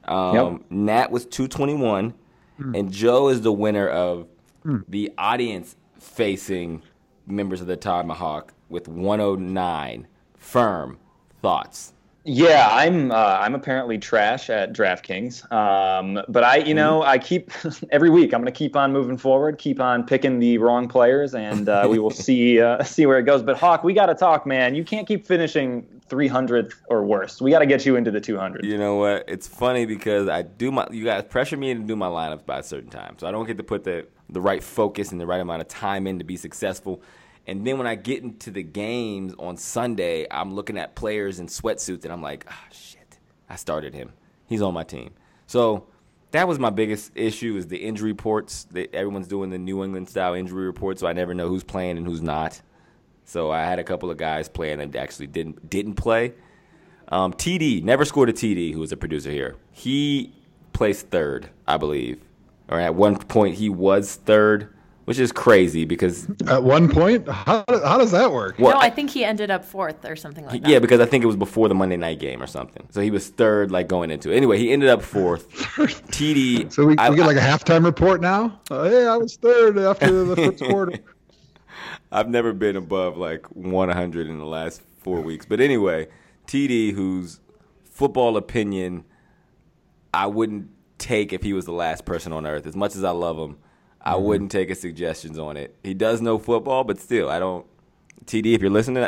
Speaker 1: Nat was 221. And Joe is the winner of the audience-facing members of the Tomahawk with 109. Firm thoughts.
Speaker 7: Yeah, I'm apparently trash at DraftKings, but I keep every week. I'm going to keep on moving forward, keep on picking the wrong players, and we will see where it goes. But Hawk, we got to talk, man. You can't keep finishing 300th or worse. We got to get you into the 200.
Speaker 1: You know what? It's funny because you guys pressure me to do my lineups by a certain time, so I don't get to put the right focus and the right amount of time in to be successful. And then when I get into the games on Sunday, I'm looking at players in sweatsuits, and I'm like, shit, I started him. He's on my team. So that was my biggest issue is the injury reports. Everyone's doing the New England-style injury report, so I never know who's playing and who's not. So I had a couple of guys playing that actually didn't play. TD, never scored a TD, who was a producer here. He placed third, I believe. Or at one point he was third. which is crazy because
Speaker 5: at one point, how does that work?
Speaker 6: No, I think he ended up 4th or something like that.
Speaker 1: Yeah, because I think it was before the Monday night game or something. So he was 3rd, like going into it. Anyway, he ended up 4th. TD.
Speaker 5: So we get like a halftime report now. Hey, I was 3rd after the first quarter.
Speaker 1: I've never been above like 100 in the last 4 weeks. But anyway, TD, whose football opinion I wouldn't take if he was the last person on earth. As much as I love him, I wouldn't take his suggestions on it. He does know football, but still, I don't. TD, if you're listening,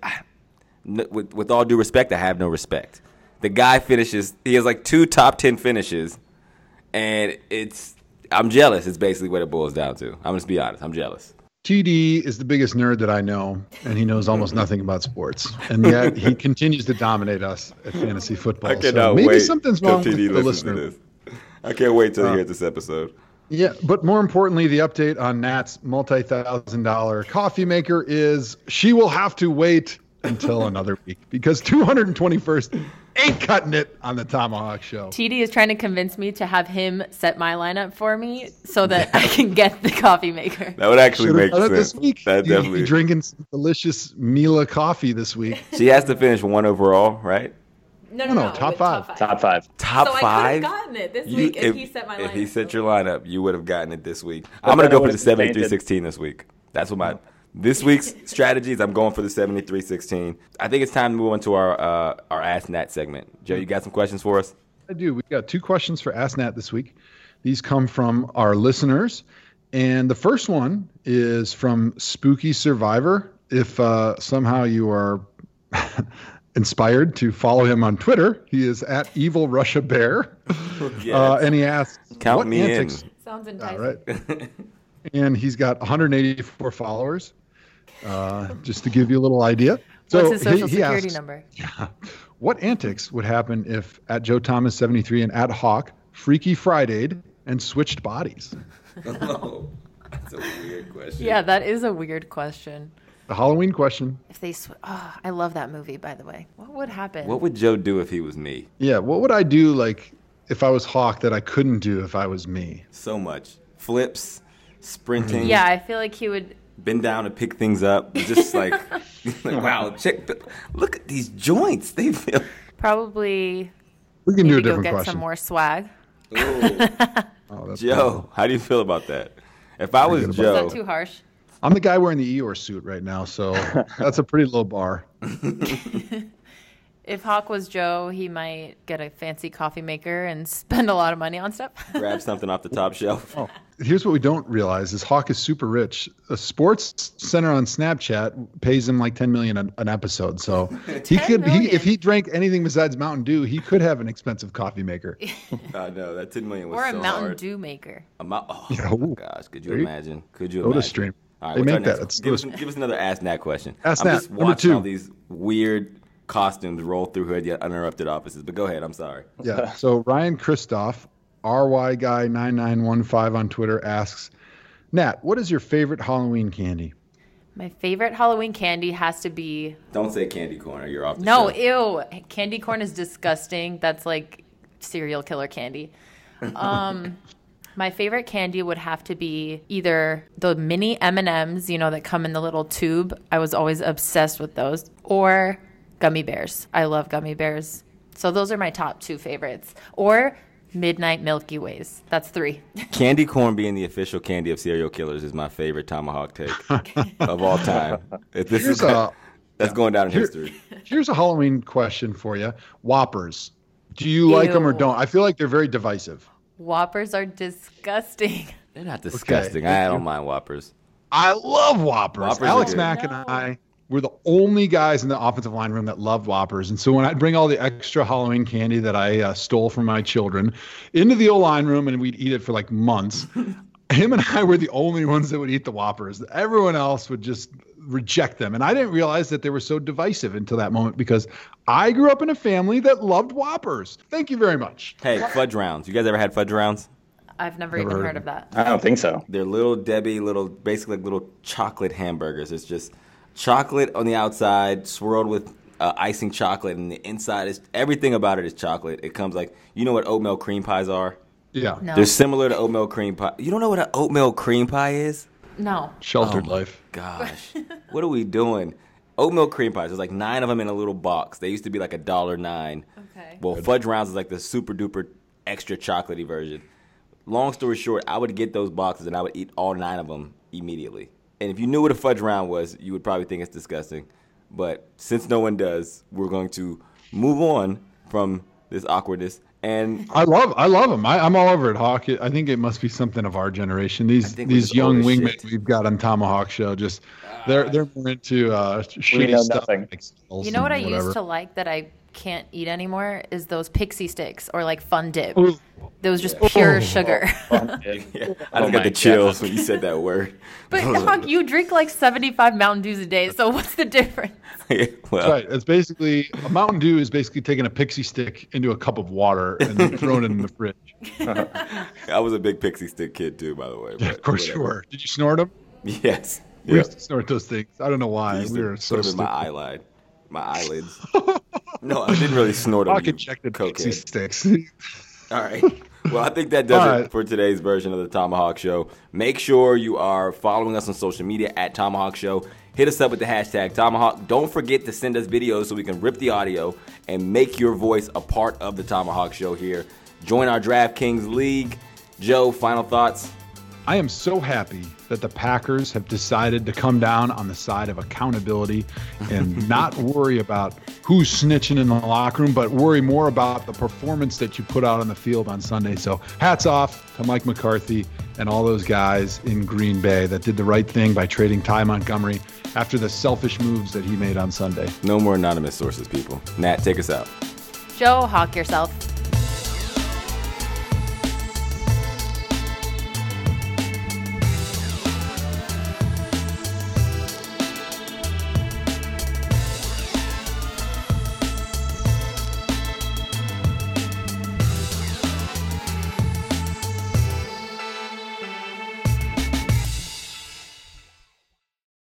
Speaker 1: with all due respect, I have no respect. The guy finishes. He has like 2 top 10 finishes, and I'm jealous. It's basically what it boils down to. I'm just be honest. I'm jealous.
Speaker 5: TD is the biggest nerd that I know, and he knows almost nothing about sports. And yet he continues to dominate us at fantasy football.
Speaker 1: I cannot
Speaker 5: maybe
Speaker 1: wait
Speaker 5: something's wrong with
Speaker 1: TD
Speaker 5: the listener.
Speaker 1: to this. I can't wait till you hear this episode.
Speaker 5: Yeah, but more importantly, the update on Nat's multi-$1,000 coffee maker is she will have to wait until another week because 221st ain't cutting it on the Tomahawk Show.
Speaker 6: TD is trying to convince me to have him set my lineup for me so that I can get the coffee maker.
Speaker 1: That would actually make sense.
Speaker 5: This week.
Speaker 1: That definitely.
Speaker 5: You're drinking some delicious Mila coffee this week.
Speaker 1: She has to finish 1 overall, right?
Speaker 6: No,
Speaker 5: top 5.
Speaker 7: Top 5.
Speaker 1: Top
Speaker 6: so
Speaker 1: 5?
Speaker 6: I could have gotten it this week if he set my lineup.
Speaker 1: If he set your lineup, you would have gotten it this week. I'm going to go for the 73-16 this week. That's what this week's strategies. I'm going for the 73-16. I think it's time to move on to our Ask Nat segment. Joe, you got some questions for us?
Speaker 5: I do. We've got 2 questions for Ask Nat this week. These come from our listeners. And the first one is from Spooky Survivor. If somehow you are inspired to follow him on Twitter, he is at Evil Russia Bear. Yes. And he asks,
Speaker 1: Count me in.
Speaker 6: Sounds enticing.
Speaker 5: Right. And he's got 184 followers, just to give you a little idea. So
Speaker 6: what's his social security
Speaker 5: asks,
Speaker 6: number?
Speaker 5: What antics would happen if at Joe Thomas 73 and at Hawk Freaky Friday'd and switched bodies?
Speaker 1: Oh, that's a weird question.
Speaker 6: Yeah, that is a weird question.
Speaker 5: The Halloween question.
Speaker 6: If they, I love that movie, by the way. What would happen?
Speaker 1: What would Joe do if he was me?
Speaker 5: Yeah, what would I do like if I was Hawk that I couldn't do if I was me?
Speaker 1: So much. Flips, sprinting.
Speaker 6: Yeah, I feel like he would
Speaker 1: bend down to pick things up. Just like wow, look at these joints. They feel
Speaker 6: probably.
Speaker 5: We can do a different
Speaker 6: go get
Speaker 5: question.
Speaker 6: some more swag.
Speaker 1: Joe, how do you feel about that? If I was Joe,
Speaker 6: is that too harsh?
Speaker 5: I'm the guy wearing the Eeyore suit right now, so that's a pretty low bar.
Speaker 6: If Hawk was Joe, he might get a fancy coffee maker and spend a lot of money on stuff.
Speaker 1: Grab something off the top shelf.
Speaker 5: Oh, here's what we don't realize is Hawk is super rich. A Sports Center on Snapchat pays him like $10 million an episode. So he could, if he drank anything besides Mountain Dew, he could have an expensive coffee maker.
Speaker 1: No, that $10 million was
Speaker 6: or
Speaker 1: so
Speaker 6: a Mountain
Speaker 1: hard.
Speaker 6: Dew maker.
Speaker 1: My gosh, could you imagine? Could you
Speaker 5: Soda
Speaker 1: imagine?
Speaker 5: Stream.
Speaker 1: All right,
Speaker 5: they make that.
Speaker 1: Give us another Ask Nat question.
Speaker 5: Ask
Speaker 1: I'm
Speaker 5: Nat,
Speaker 1: just watching all these weird costumes roll through her yet uninterrupted offices. But go ahead. I'm sorry.
Speaker 5: Yeah. So Ryan Christoph, RYGuy9915 on Twitter asks, Nat, what is your favorite Halloween candy?
Speaker 6: My favorite Halloween candy has to be.
Speaker 1: Don't say candy corn or you're off the show.
Speaker 6: No, ew. Candy corn is disgusting. That's like serial killer candy. My favorite candy would have to be either the mini M&Ms, that come in the little tube. I was always obsessed with those. Or gummy bears. I love gummy bears. So those are my top 2 favorites. Or Midnight Milky Ways. That's 3.
Speaker 1: Candy corn being the official candy of serial killers is my favorite Tomahawk take of all time. That's going down in history.
Speaker 5: Here's a Halloween question for you. Whoppers. Do you like them or don't? I feel like they're very divisive.
Speaker 6: Whoppers are disgusting.
Speaker 1: They're not disgusting. Okay, I don't mind Whoppers.
Speaker 5: I love Whoppers. Alex Mack and
Speaker 6: No.
Speaker 5: I were the only guys in the offensive line room that loved Whoppers. And so when I'd bring all the extra Halloween candy that I stole from my children into the O-line room and we'd eat it for like months, him and I were the only ones that would eat the Whoppers. Everyone else would just reject them. And I didn't realize that they were so divisive until that moment because I grew up in a family that loved Whoppers. Thank you very much.
Speaker 1: Hey, fudge rounds. You guys ever had fudge rounds?
Speaker 6: I've never even heard of that.
Speaker 7: I don't think so.
Speaker 1: They're little Debbie, basically like little chocolate hamburgers. It's just chocolate on the outside swirled with icing chocolate, and the inside is everything about it is chocolate. It comes like, you know what oatmeal cream pies are?
Speaker 5: Yeah.
Speaker 6: No.
Speaker 1: They're similar to oatmeal cream pie. You don't know what an oatmeal cream pie is?
Speaker 6: No.
Speaker 5: Sheltered life.
Speaker 1: Gosh, what are we doing? Oat milk cream pies. There's like 9 of them in a little box. They used to be like $1.09.
Speaker 6: Okay.
Speaker 1: Well, Fudge Rounds is like the super duper extra chocolatey version. Long story short, I would get those boxes and I would eat all 9 of them immediately. And if you knew what a Fudge Round was, you would probably think it's disgusting. But since no one does, we're going to move on from this awkwardness. And
Speaker 5: I love them. I'm all over it, Hawk. I think it must be something of our generation. These young wingmen we've got on Tomahawk Show, just they're more into shitty stuff. Like
Speaker 6: you know what I used to like that I can't eat anymore is those pixie sticks or like Fun Dip. Ooh. Those just pure sugar.
Speaker 1: Yeah. I just got the chills when you said that word.
Speaker 6: But Hawk, you drink like 75 Mountain Dews a day, so what's the difference?
Speaker 5: Well, that's right. It's basically a Mountain Dew is basically taking a pixie stick into a cup of water and then throwing it in the fridge.
Speaker 1: I was a big pixie stick kid too, by the way.
Speaker 5: Yeah, of course you were. Did you snort them?
Speaker 1: Yes.
Speaker 5: We used to snort those things. I don't know why.
Speaker 1: We were so stupid. My eyelids. No, I didn't really snort them.
Speaker 5: I injected pixie sticks.
Speaker 1: All right. Well, I think that does it for today's version of the Tomahawk Show. Make sure you are following us on social media at Tomahawk Show. Hit us up with the hashtag Tomahawk. Don't forget to send us videos so we can rip the audio and make your voice a part of the Tomahawk Show here. Join our DraftKings League. Joe, final thoughts?
Speaker 5: I am so happy that the Packers have decided to come down on the side of accountability and not worry about who's snitching in the locker room, but worry more about the performance that you put out on the field on Sunday. So hats off to Mike McCarthy and all those guys in Green Bay that did the right thing by trading Ty Montgomery after the selfish moves that he made on Sunday.
Speaker 1: No more anonymous sources, people. Nat, take us out.
Speaker 6: Joe, hawk yourself.